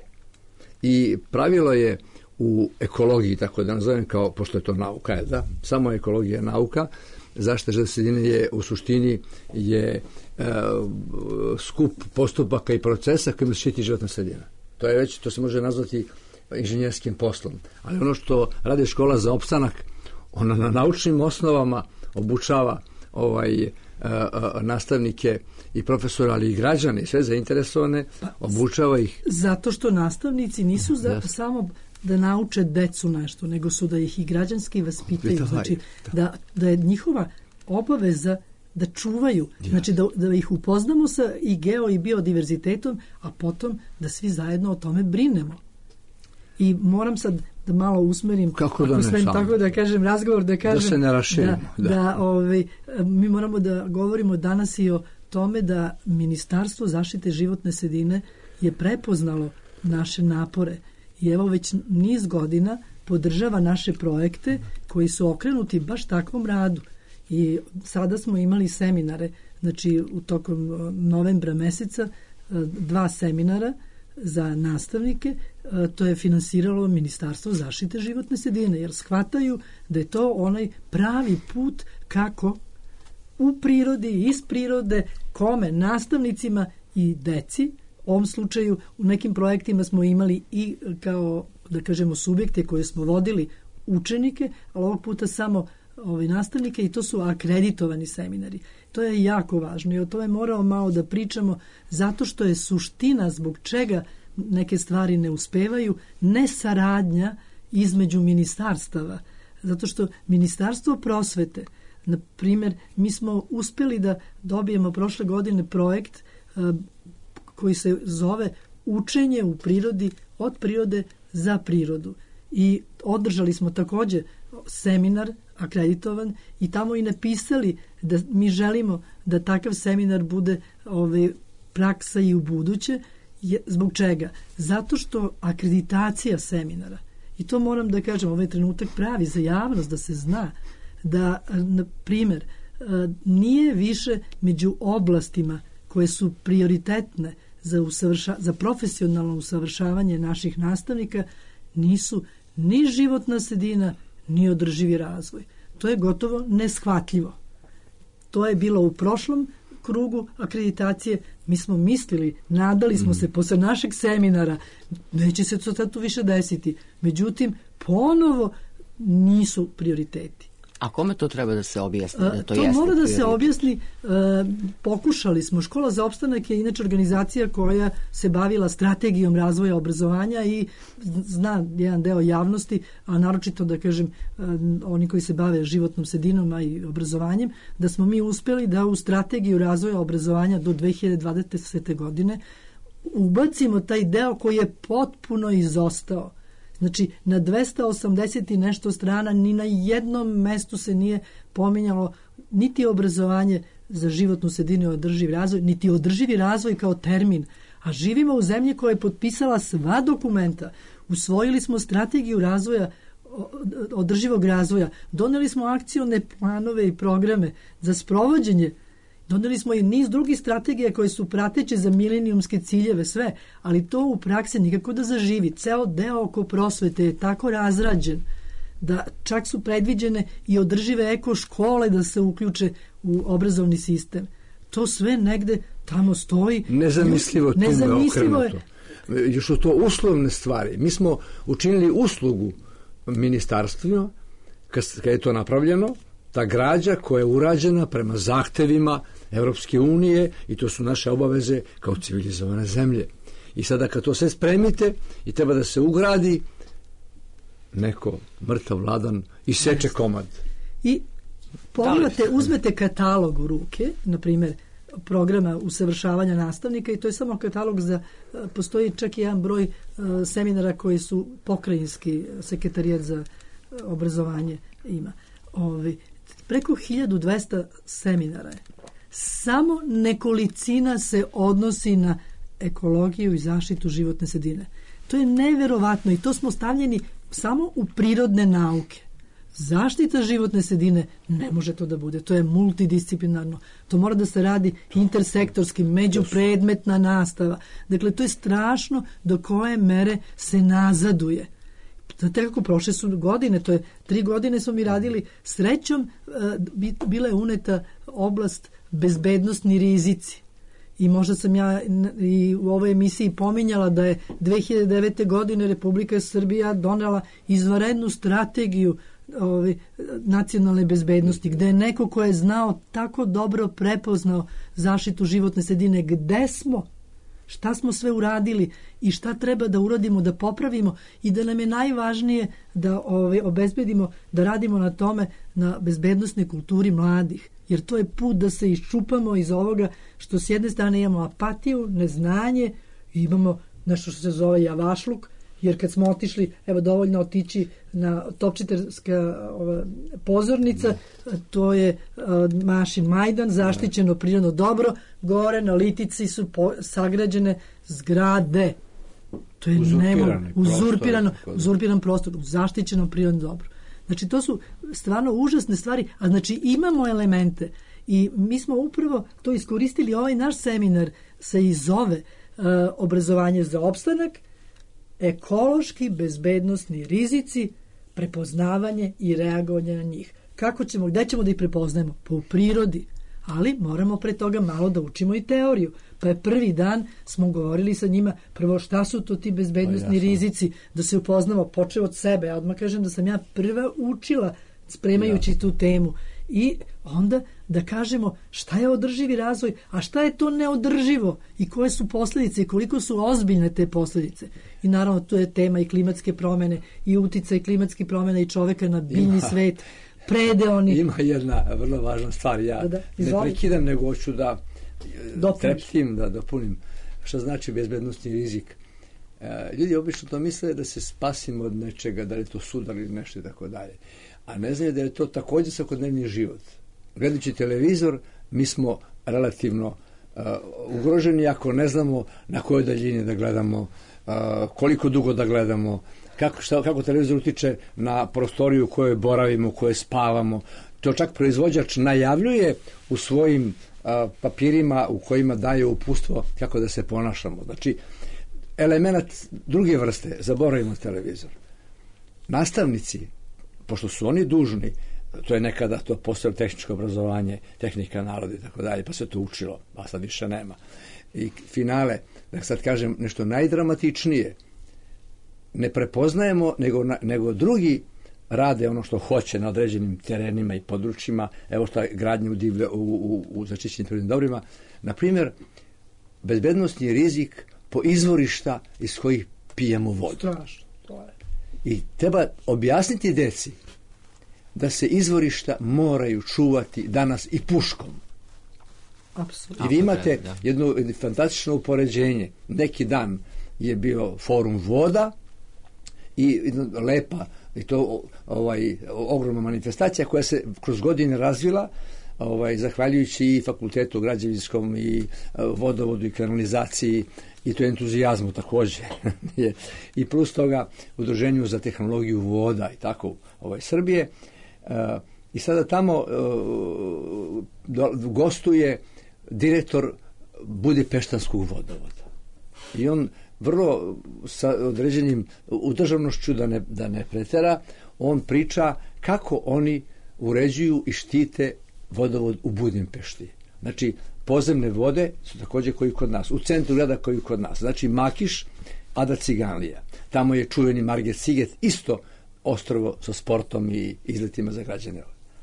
I pravilo je u ekologiji, tako da nazovem kao, pošto je to nauka, je, da? Samo ekologija je nauka, zaštita životne sredine je u suštini je e, skup postupaka i procesa kojima se štiti životna sredina. To je već, to se može nazvati inženjerskim poslom. Ali ono što radi škola za opstanak, ona na naučnim osnovama obučava ovaj nastavnike i profesora, ali i građane i sve zainteresovane, obučava ih. Zato što nastavnici nisu za, samo da nauče decu nešto, nego su da ih i građanski vaspitaju. Znači, da, da je njihova obaveza da čuvaju, znači da, da ih upoznamo sa i geo i biodiverzitetom, a potom da svi zajedno o tome brinemo. I moram sad da malo usmerim, kako da ne sve, tako da kažem, razgovor, da kažem, da se ne raširimo. Da, da. da ovaj, mi moramo da govorimo danas i o tome da Ministarstvo zaštite životne sredine je prepoznalo naše napore i evo već niz godina podržava naše projekte koji su okrenuti baš takvom radu. I sada smo imali seminare, znači u tokom novembra meseca dva seminara za nastavnike, to je finansiralo Ministarstvo zaštite životne sredine, jer shvataju da je to onaj pravi put kako u prirodi, iz prirode, kome, nastavnicima i deci. U ovom slučaju u nekim projektima smo imali i kao, da kažemo, subjekte koje smo vodili učenike, ali ovog puta samo ove nastavnike i to su akreditovani seminari. To je jako važno i o tome moramo malo da pričamo zato što je suština zbog čega neke stvari ne uspevaju, ne saradnja između ministarstava. Zato što Ministarstvo prosvete, na primjer, mi smo uspeli da dobijemo prošle godine projekt uh, koji se zove Učenje u prirodi, od prirode za prirodu. I održali smo također seminar akreditovan i tamo i napisali da mi želimo da takav seminar bude ove, praksa i u buduće. Je, zbog čega? Zato što akreditacija seminara, i to moram da kažem, ovaj trenutak pravi za javnost da se zna, da, na primjer, nije više među oblastima koje su prioritetne za, usavrša, za profesionalno usavršavanje naših nastavnika, nisu ni životna sredina, ni održivi razvoj. To je gotovo neshvatljivo. To je bilo u prošlom krugu akreditacije. Mi smo mislili, nadali smo mm. se posle našeg seminara, neće se to sad tu više desiti. Međutim, ponovo nisu prioriteti. A kome to treba da se objasni? Da to to jeste mora da prioritet? se objasni. E, pokušali smo. Škola za opstanak je inače organizacija koja se bavila strategijom razvoja obrazovanja i zna jedan deo javnosti, a naročito da kažem e, oni koji se bave životnom sredinom a i obrazovanjem, da smo mi uspeli da u strategiju razvoja obrazovanja do dve hiljade dvadesete. godine ubacimo taj deo koji je potpuno izostao. Znači, na dvesta osamdeset i nešto strana ni na jednom mestu se nije pominjalo niti obrazovanje za životnu sredinu i održivi razvoj, niti održivi razvoj kao termin. A živimo u zemlji koja je potpisala sva dokumenta. Usvojili smo strategiju razvoja, održivog razvoja. Doneli smo akcione planove i programe za sprovođenje. Doneli smo i niz drugih strategija koje su prateće za milenijumske ciljeve, sve, ali to u praksi nikako da zaživi. Ceo deo oko prosvete je tako razrađen da čak su predviđene i održive eko škole da se uključe u obrazovni sistem. To sve negde tamo stoji. Nezamislivo tu nezamislivo je okrenuto. Još su to uslovne stvari. Mi smo učinili uslugu ministarstvima kad, kad je to napravljeno, ta građa koja je urađena prema zahtevima Evropske unije i to su naše obaveze kao civilizovane zemlje. I sada kad to sve spremite i treba da se ugradi, neko mrtav ladan iseče komad. I pogledate, uzmete katalog u ruke, na primjer programa usavršavanja nastavnika i to je samo katalog za, postoji čak i jedan broj seminara koji su pokrajinski sekretarijat za obrazovanje ima. Ovi, preko hiljadu dvesta seminara je. Samo nekolicina se odnosi na ekologiju i zaštitu životne sredine. To je neverovatno i to smo stavljeni samo u prirodne nauke. Zaštita životne sredine ne može to da bude. To je multidisciplinarno. To mora da se radi intersektorski, međupredmetna nastava. Dakle, to je strašno do koje mere se nazaduje. Znate kako prošle su godine, to je tri godine smo mi radili, srećom bila je uneta oblast bezbednosni rizici. I možda sam ja i u ovoj emisiji pominjala da je dve hiljade devete. godine Republika Srbija donela izvanrednu strategiju ove, nacionalne bezbednosti, gde je neko ko je znao tako dobro prepoznao zaštitu životne sredine, gde smo, šta smo sve uradili i šta treba da uradimo, da popravimo i da nam je najvažnije da ove, obezbedimo, da radimo na tome, na bezbednosnoj kulturi mladih. Jer to je put da se iščupamo iz ovoga što s jedne strane imamo apatiju, neznanje, imamo nešto što se zove javašluk, jer kad smo otišli, evo dovoljno otići na Topčitarska ova, pozornica, to je uh, Mašin Majdan, zaštićeno prirodno dobro, gore na Litici su po, sagrađene zgrade. To je nemo, uzurpirano, uzurpiran prostor, u zaštićenom prirodnom dobru. Znači, to su stvarno užasne stvari, a znači imamo elemente i mi smo upravo to iskoristili. Ovaj naš seminar se i zove uh, obrazovanje za opstanak, ekološki bezbednosni rizici, prepoznavanje i reagovanje na njih. Kako ćemo, gde ćemo da ih prepoznajemo? Pa u prirodi, ali moramo pre toga malo da učimo i teoriju. Pa je prvi dan smo govorili sa njima prvo šta su to ti bezbednosni rizici, da se upoznamo, počeo od sebe. Ja odmah kažem da sam ja prva učila spremajući tu temu i onda da kažemo šta je održivi razvoj, a šta je to neodrživo i koje su posljedice i koliko su ozbiljne te posljedice. I naravno to je tema i klimatske promene i uticaj klimatskih promena i čoveka na biljni svet. Predeoni. Ima jedna vrlo važna stvar, ja da, da. ne prekidam, nego hoću da treptim, da dopunim šta znači bezbednosni rizik. E, ljudi obično to misle da se spasimo od nečega, da li je to sudar ili nešto i tako dalje. A ne znaju da je to također svakodnevni život. Gledajući televizor, mi smo relativno uh, ugroženi ako ne znamo na kojoj daljini da gledamo, uh, koliko dugo da gledamo, kako, šta, kako televizor utiče na prostoriju u kojoj boravimo, u kojoj spavamo. To čak proizvođač najavljuje u svojim uh, papirima u kojima daje uputstvo kako da se ponašamo. Znači, element druge vrste, zaboravimo televizor. Nastavnici, pošto su oni dužni, to je nekada to postalo tehničko obrazovanje, tehnika naroda i tako dalje, pa se to učilo, a sad više nema. I finale, da sad kažem nešto najdramatičnije, ne prepoznajemo, nego, nego drugi rade ono što hoće na određenim terenima i područjima, evo što je gradnje u, divlje, u, u, u zaštićenim prirodnim dobrima. Naprimjer, bezbednosni rizik po izvorišta iz kojih pijemo vodu. Strašno, to je. I treba objasniti deci da se izvorišta moraju čuvati danas i puškom. Apsolutno. I vi imate jedno fantastično upoređenje. Neki dan je bio forum voda i lepa i to ovaj ogromna manifestacija koja se kroz godine razvila, ovaj zahvaljujući i fakultetu građevinskom i vodovodu i kanalizaciji i to entuzijazmu također. I plus toga udruženju za tehnologiju voda i tako ovaj Srbije. Uh, i sada tamo uh, do, gostuje direktor Budimpeštanskog vodovoda i on vrlo sa određenim udržavnošću da ne, da ne pretera, on priča kako oni uređuju i štite vodovod u Budimpešti. Znači podzemne vode su također koji kod nas, u centru grada koji kod nas, znači Makiš, Ada Ciganlija, tamo je čuveni Marget Siget, isto ostrvo sa sportom i izletima za građane.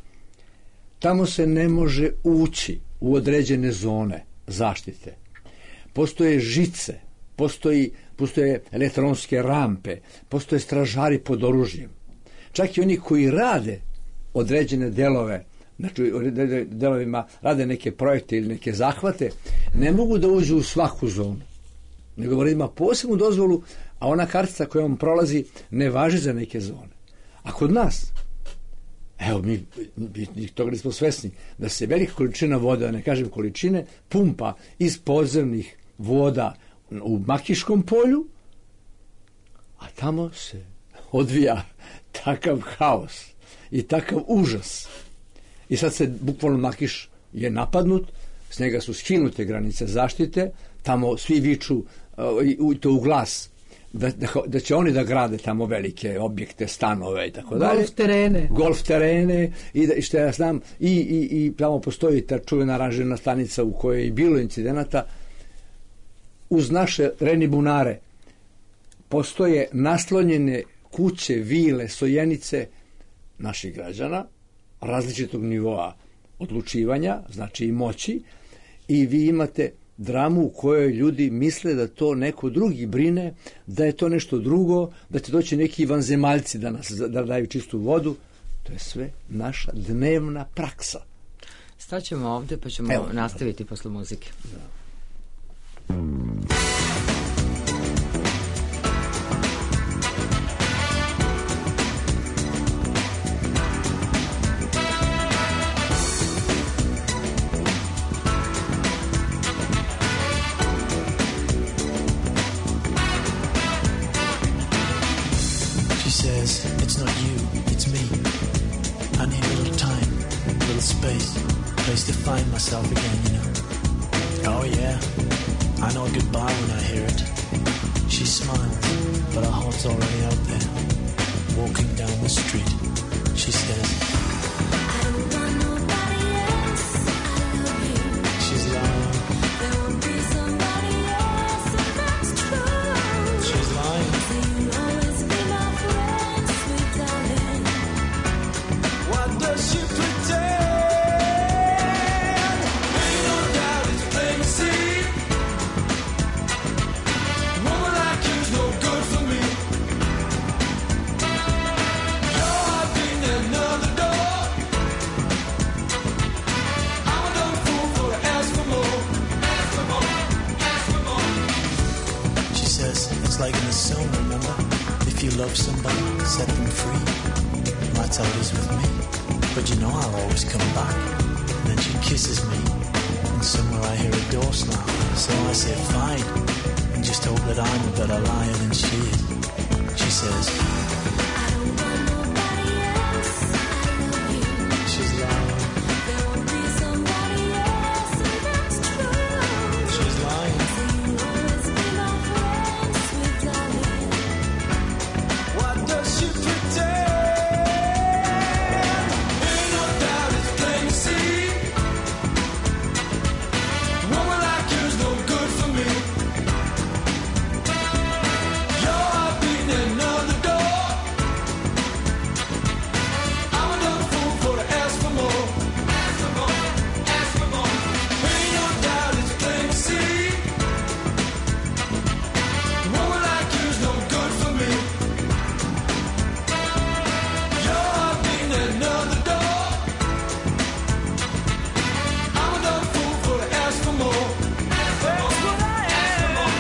Tamo se ne može ući u određene zone zaštite. Postoje žice, postoji, postoje elektronske rampe, postoje stražari pod oružjem. Čak i oni koji rade određene delove, znači delovima rade neke projekte ili neke zahvate, ne mogu da uđu u svaku zonu. Nego ima posebnu dozvolu, a ona kartica koja on prolazi ne važi za neke zone. A kod nas, evo, mi, mi toga nismo svesni, da se velika količina voda, ne kažem količine, pumpa iz podzemnih voda u Makiškom polju, a tamo se odvija takav haos i takav užas. I sad se bukvalno Makiš je napadnut, s njega su skinute granice zaštite, tamo svi viču uh, to u glas, da, da, da će oni da grade tamo velike objekte, stanove i tako dalje. Golf terene. Golf terene i, da, i što ja znam, i, i, i tamo postoji ta čuvena aranžirana stanica u kojoj je bilo incidenata. Uz naše reni bunare postoje naslonjene kuće, vile, sojenice naših građana, različitog nivoa odlučivanja, znači i moći, i vi imate dramu u kojoj ljudi misle da to neko drugi brine, da je to nešto drugo, da će doći neki vanzemaljci da nas da daju čistu vodu. To je sve naša dnevna praksa. Staćemo ovde pa ćemo Evo, nastaviti posle muzike. Da. It's not you, it's me. I need a little time, a little space, a place to find myself again, you know. Oh yeah, I know goodbye when I hear it. She smiles, but her heart's already out there. Walking down the street, she says, I don't want nobody else, I love you. She's lying. There won't be somebody else, and that's true. She's lying. So you'll always be my friend, sweet darling. What does she pretend? Ain't no doubt it's plain to see. Woman like you's no good for me. Your heart being another door. I'm a dumb fool for to ask for more. Ask for more, ask for more. She says it's like in the song, remember? If you love somebody, set them free. That's how it is with me. But you know I'll always come back. And then she kisses me. And somewhere I hear a door slam. So I say fine. And just hope that I'm a better liar than she is. She says, I don't want nobody else, I love you. She's lying. There won't be somebody else, and that's true. She's lying. So you'll always be my friend, sweet darling. What does she pretend? Ain't no doubt it's plain to see. Woman like you's no good for me. Your heart beating another door. I'm a dumb fool for to ask for more. Ask for more, ask for more. Ain't no doubt it's plain to see. Woman like you's no good for me. Your heart beating another door. I'm a dumb fool for to ask for more. Ask for more, ask for more.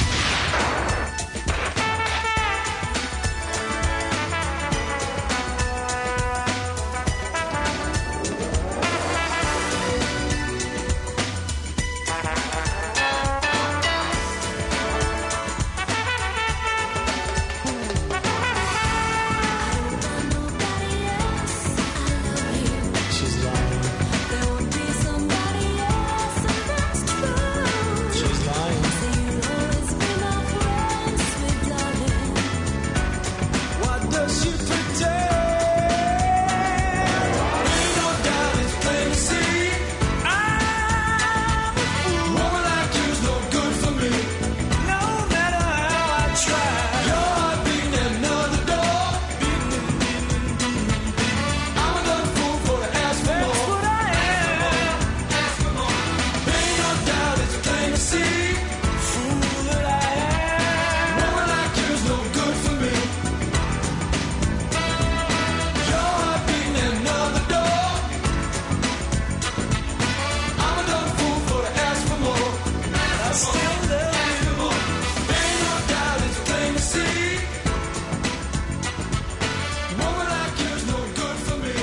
She's lying. There won't be somebody else, and that's true. She's lying. So you'll always be my friend, sweet darling. What does she pretend? Ain't no doubt it's plain to see. I'm a fool. Woman like you's no good for me. No matter how I try. Your heart beating another door. I'm a dumb fool for to ask for more. That's what I am. Ask for more. Ain't no doubt it's plain to see. Fool that I am. Woman like you's no good for me. Your heart beating another door. I'm a dumb fool for to ask for more. I still love you. Ain't no doubt it's plain to see. Woman like you's no good for me.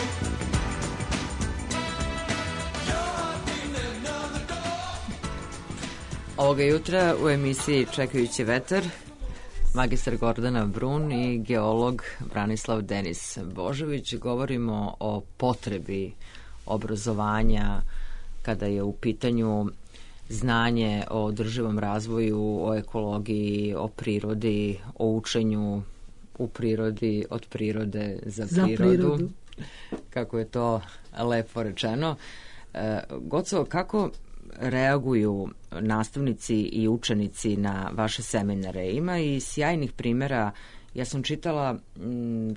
Your heart beating another door. Ovoga jutra u emisiji Čekajući vetar magistar Gordana Brun i geolog Branislav Denis Božović. Govorimo o potrebi obrazovanja kada je u pitanju znanje o održivom razvoju, o ekologiji, o prirodi, o učenju u prirodi, od prirode za, za prirodu. prirodu. Kako je to lepo rečeno. E, Goco, kako reaguju nastavnici i učenici na vaše seminare? Ima i sjajnih primjera. Ja sam čitala m,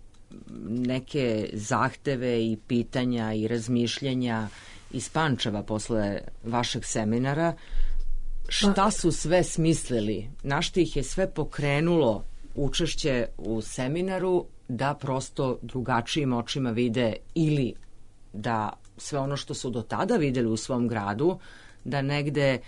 neke zahteve i pitanja i razmišljanja iz Pančeva posle vašeg seminara. Šta su sve smislili? Na što ih je sve pokrenulo učešće u seminaru da prosto drugačijim očima vide ili da sve ono što su do tada videli u svom gradu, da negde e,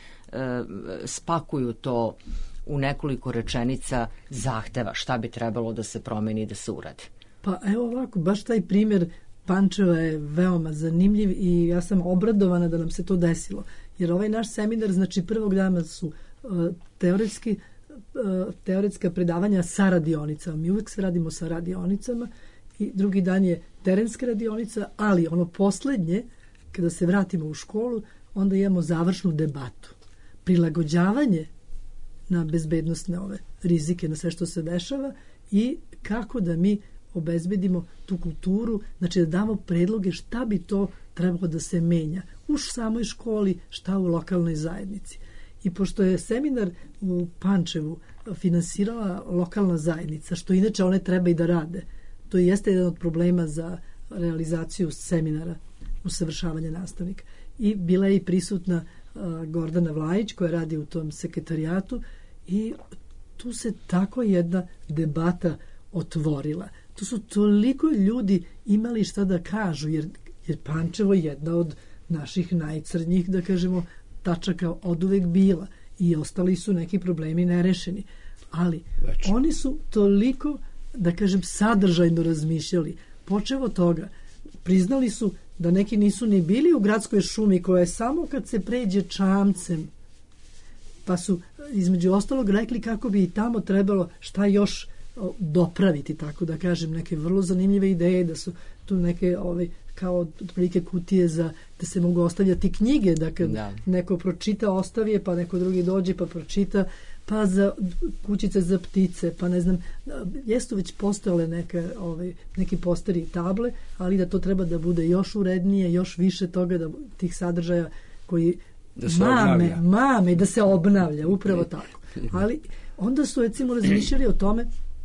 spakuju to u nekoliko rečenica zahteva šta bi trebalo da se promeni i da se uradi. Pa evo ovako, baš taj primjer Pančeva je veoma zanimljiv i ja sam obradovana da nam se to desilo. Jer ovaj naš seminar, znači prvog dana su uh, teoretski, uh, teoretska predavanja sa radionicama. Mi uvek se radimo sa radionicama i drugi dan je terenska radionica, ali ono poslednje, kada se vratimo u školu, onda imamo završnu debatu. Prilagođavanje na bezbednostne ove rizike, na sve što se dešava i kako da mi obezbedimo tu kulturu, znači da damo predloge šta bi to trebalo da se menja u samoj školi, šta u lokalnoj zajednici. I pošto je seminar u Pančevu finansirala lokalna zajednica, što inače one treba i da rade, to jeste jedan od problema za realizaciju seminara usavršavanja nastavnika. I bila je i prisutna uh, Gordana Vlajić koja radi u tom sekretarijatu i tu se tako jedna debata otvorila. Tu su toliko ljudi imali šta da kažu, jer je Pančevo jedna od naših najcrnjih, da kažemo, tačaka od uvek bila i ostali su neki problemi nerešeni. Ali Već. oni su toliko, da kažem, sadržajno razmišljali. Počevo od toga, priznali su da neki nisu ni bili u gradskoj šumi koja je samo kad se pređe čamcem, pa su između ostalog rekli kako bi i tamo trebalo šta još dopraviti, tako da kažem, neke vrlo zanimljive ideje, da su tu neke ove, kao otprilike kutije za da se mogu ostavljati knjige, da kad da. neko pročita, ostavi je, pa neko drugi dođe pa pročita, pa za kućice za ptice, pa ne znam, jesu već postojale neke, ove, neki posteri i table, ali da to treba da bude još urednije, još više toga, da tih sadržaja koji da se mame, obnavlja. mame, da se obnavlja, upravo tako. Ali onda su recimo razmišljali o tome,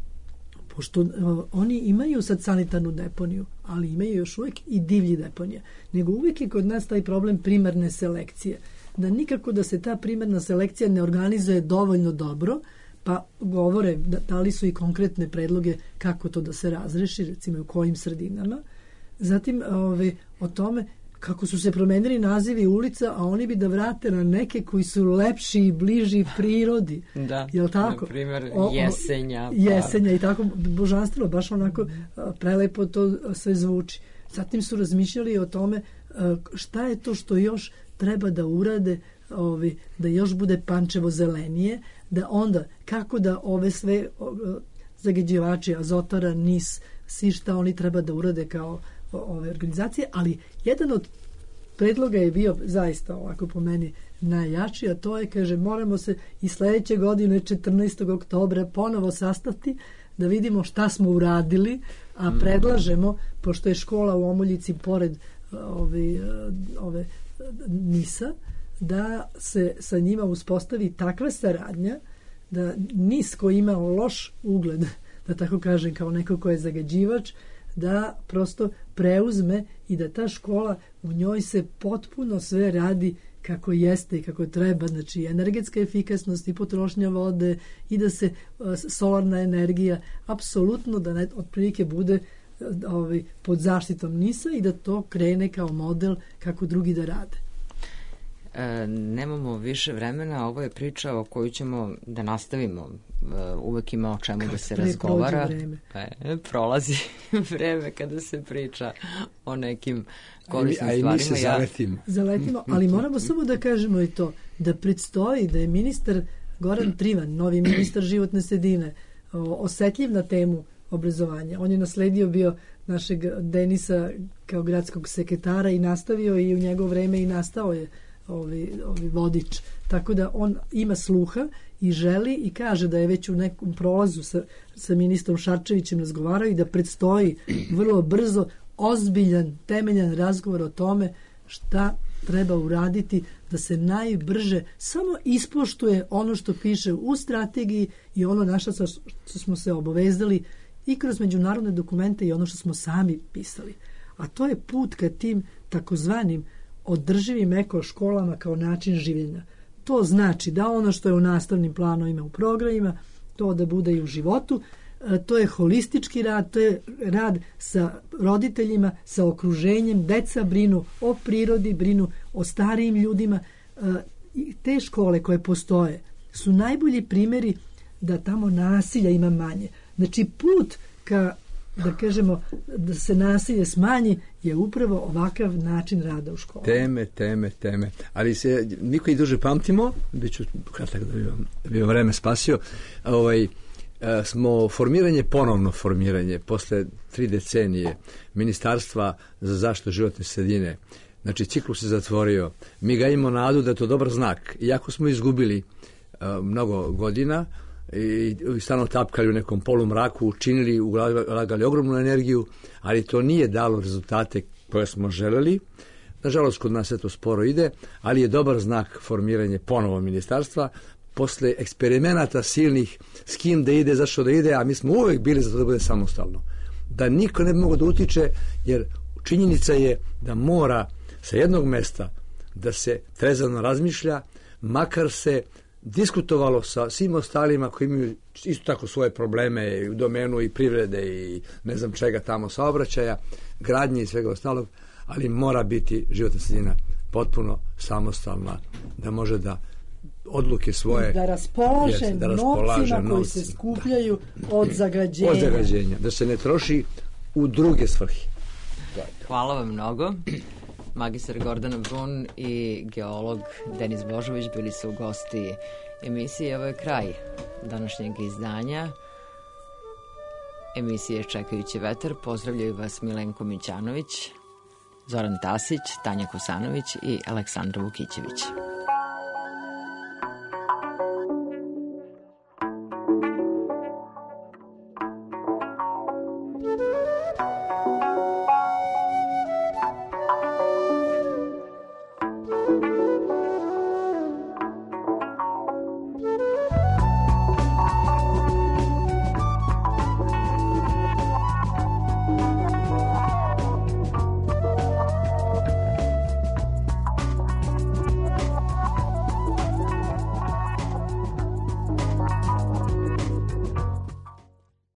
pošto uh, oni imaju sad sanitarnu deponiju, ali imaju još uvijek i divlji deponija. Nego uvijek je kod nas taj problem primarne selekcije. Da nikako da se ta primarna selekcija ne organizuje dovoljno dobro, pa govore, da, dali su i konkretne predloge kako to da se razreši, recimo u kojim sredinama. Zatim ove, o tome kako su se promenili nazivi ulica, a oni bi da vrate na neke koji su lepši i bliži prirodi. Da, jel tako? Na primjer Jesenja. Pa... Jesenja i tako, božanstveno, baš onako prelepo to sve zvuči. Zatim su razmišljali o tome šta je to što još treba da urade, ovi, da još bude Pančevo zelenije, da onda kako da ove sve zagađivači, azotara, nis, svi šta oni treba da urade kao ove organizacije, ali jedan od predloga je bio zaista ovako po meni najjači, a to je, kaže, moramo se i sledeće godine četrnaestog oktobra ponovo sastati da vidimo šta smo uradili, a predlažemo, pošto je škola u Omoljici pored ove, ove Nisa, da se sa njima uspostavi takva saradnja da Nis koji ima loš ugled, da tako kažem, kao neko ko je zagađivač, da prosto preuzme i da ta škola, u njoj se potpuno sve radi kako jeste i kako treba, znači energetska efikasnost i potrošnja vode i da se uh, solarna energija apsolutno da ne, otprilike bude uh, ovaj, pod zaštitom Nisa i da to krene kao model kako drugi da rade. E, nemamo više vremena, ovo je priča o koju ćemo da nastavimo. E, uvek ima o čemu Kad da se razgovara. E, prolazi vreme kada se priča o nekim korisnim a, a stvarima. I mi se zaletimo. Zaletimo, ali moramo samo da kažemo i to, da predstoji da je ministar Goran Trivan, novi ministar životne sredine, osetljiv na temu obrazovanja. On je nasledio bio našeg Denisa kao gradskog sekretara i nastavio i u njegovo vreme i nastao je ovi, ovi vodič. Tako da on ima sluha i želi i kaže da je već u nekom prolazu sa, sa ministrom Šarčevićem razgovarao i da predstoji vrlo brzo ozbiljan, temeljan razgovor o tome šta treba uraditi da se najbrže samo ispoštuje ono što piše u strategiji i ono naša što smo se obavezali i kroz međunarodne dokumente i ono što smo sami pisali. A to je put ka tim takozvanim održivim ekoškolama kao način življenja. To znači da ono što je u nastavnim planovima, u programima, to da bude i u životu, to je holistički rad, to je rad sa roditeljima, sa okruženjem, deca brinu o prirodi, brinu o starijim ljudima. Te škole koje postoje su najbolji primjeri da tamo nasilja ima manje. Znači put ka, da kažemo, da se nasilje smanji je upravo ovakav način rada u školi. Teme, teme, teme. Ali se niko i duže pamtimo, bit ću kratak da bi vam, da bi vam vreme spasio, ovaj, smo formiranje, ponovno formiranje, posle tri decenije Ministarstva za zaštitu životne sredine. Znači, ciklus se zatvorio. Mi ga imamo nadu da je to dobar znak. Iako smo izgubili uh, mnogo godina i, i stano tapkali u nekom polumraku, učinili, ulagali ogromnu energiju, ali to nije dalo rezultate koje smo želeli. Nažalost, kod nas sve to sporo ide, ali je dobar znak formiranje ponovo ministarstva, posle eksperimenata silnih s kim da ide, zašto da ide, a mi smo uvek bili za to da bude samostalno. Da niko ne bi mogao da utiče, jer činjenica je da mora sa jednog mesta da se trezano razmišlja, makar se diskutovalo sa svim ostalima koji imaju isto tako svoje probleme u domenu i privrede i ne znam čega tamo, saobraćaja, gradnje i svega ostalog, ali mora biti životna sredina potpuno samostalna, da može da odluke svoje da raspolaže, jest, da raspolaže novcima koji se skupljaju da. od zagađenja. Od zagađenja, da se ne troši u druge svrhe. Hvala vam mnogo. Magistar Gordana Brun i geolog Denis Božović bili su u gosti emisije. Ovo je kraj današnjeg izdanja emisije Čekajući vetar. Pozdravljaju vas Milenko Mićanović, Zoran Tasić, Tanja Kosanović i Aleksandra Vukićević.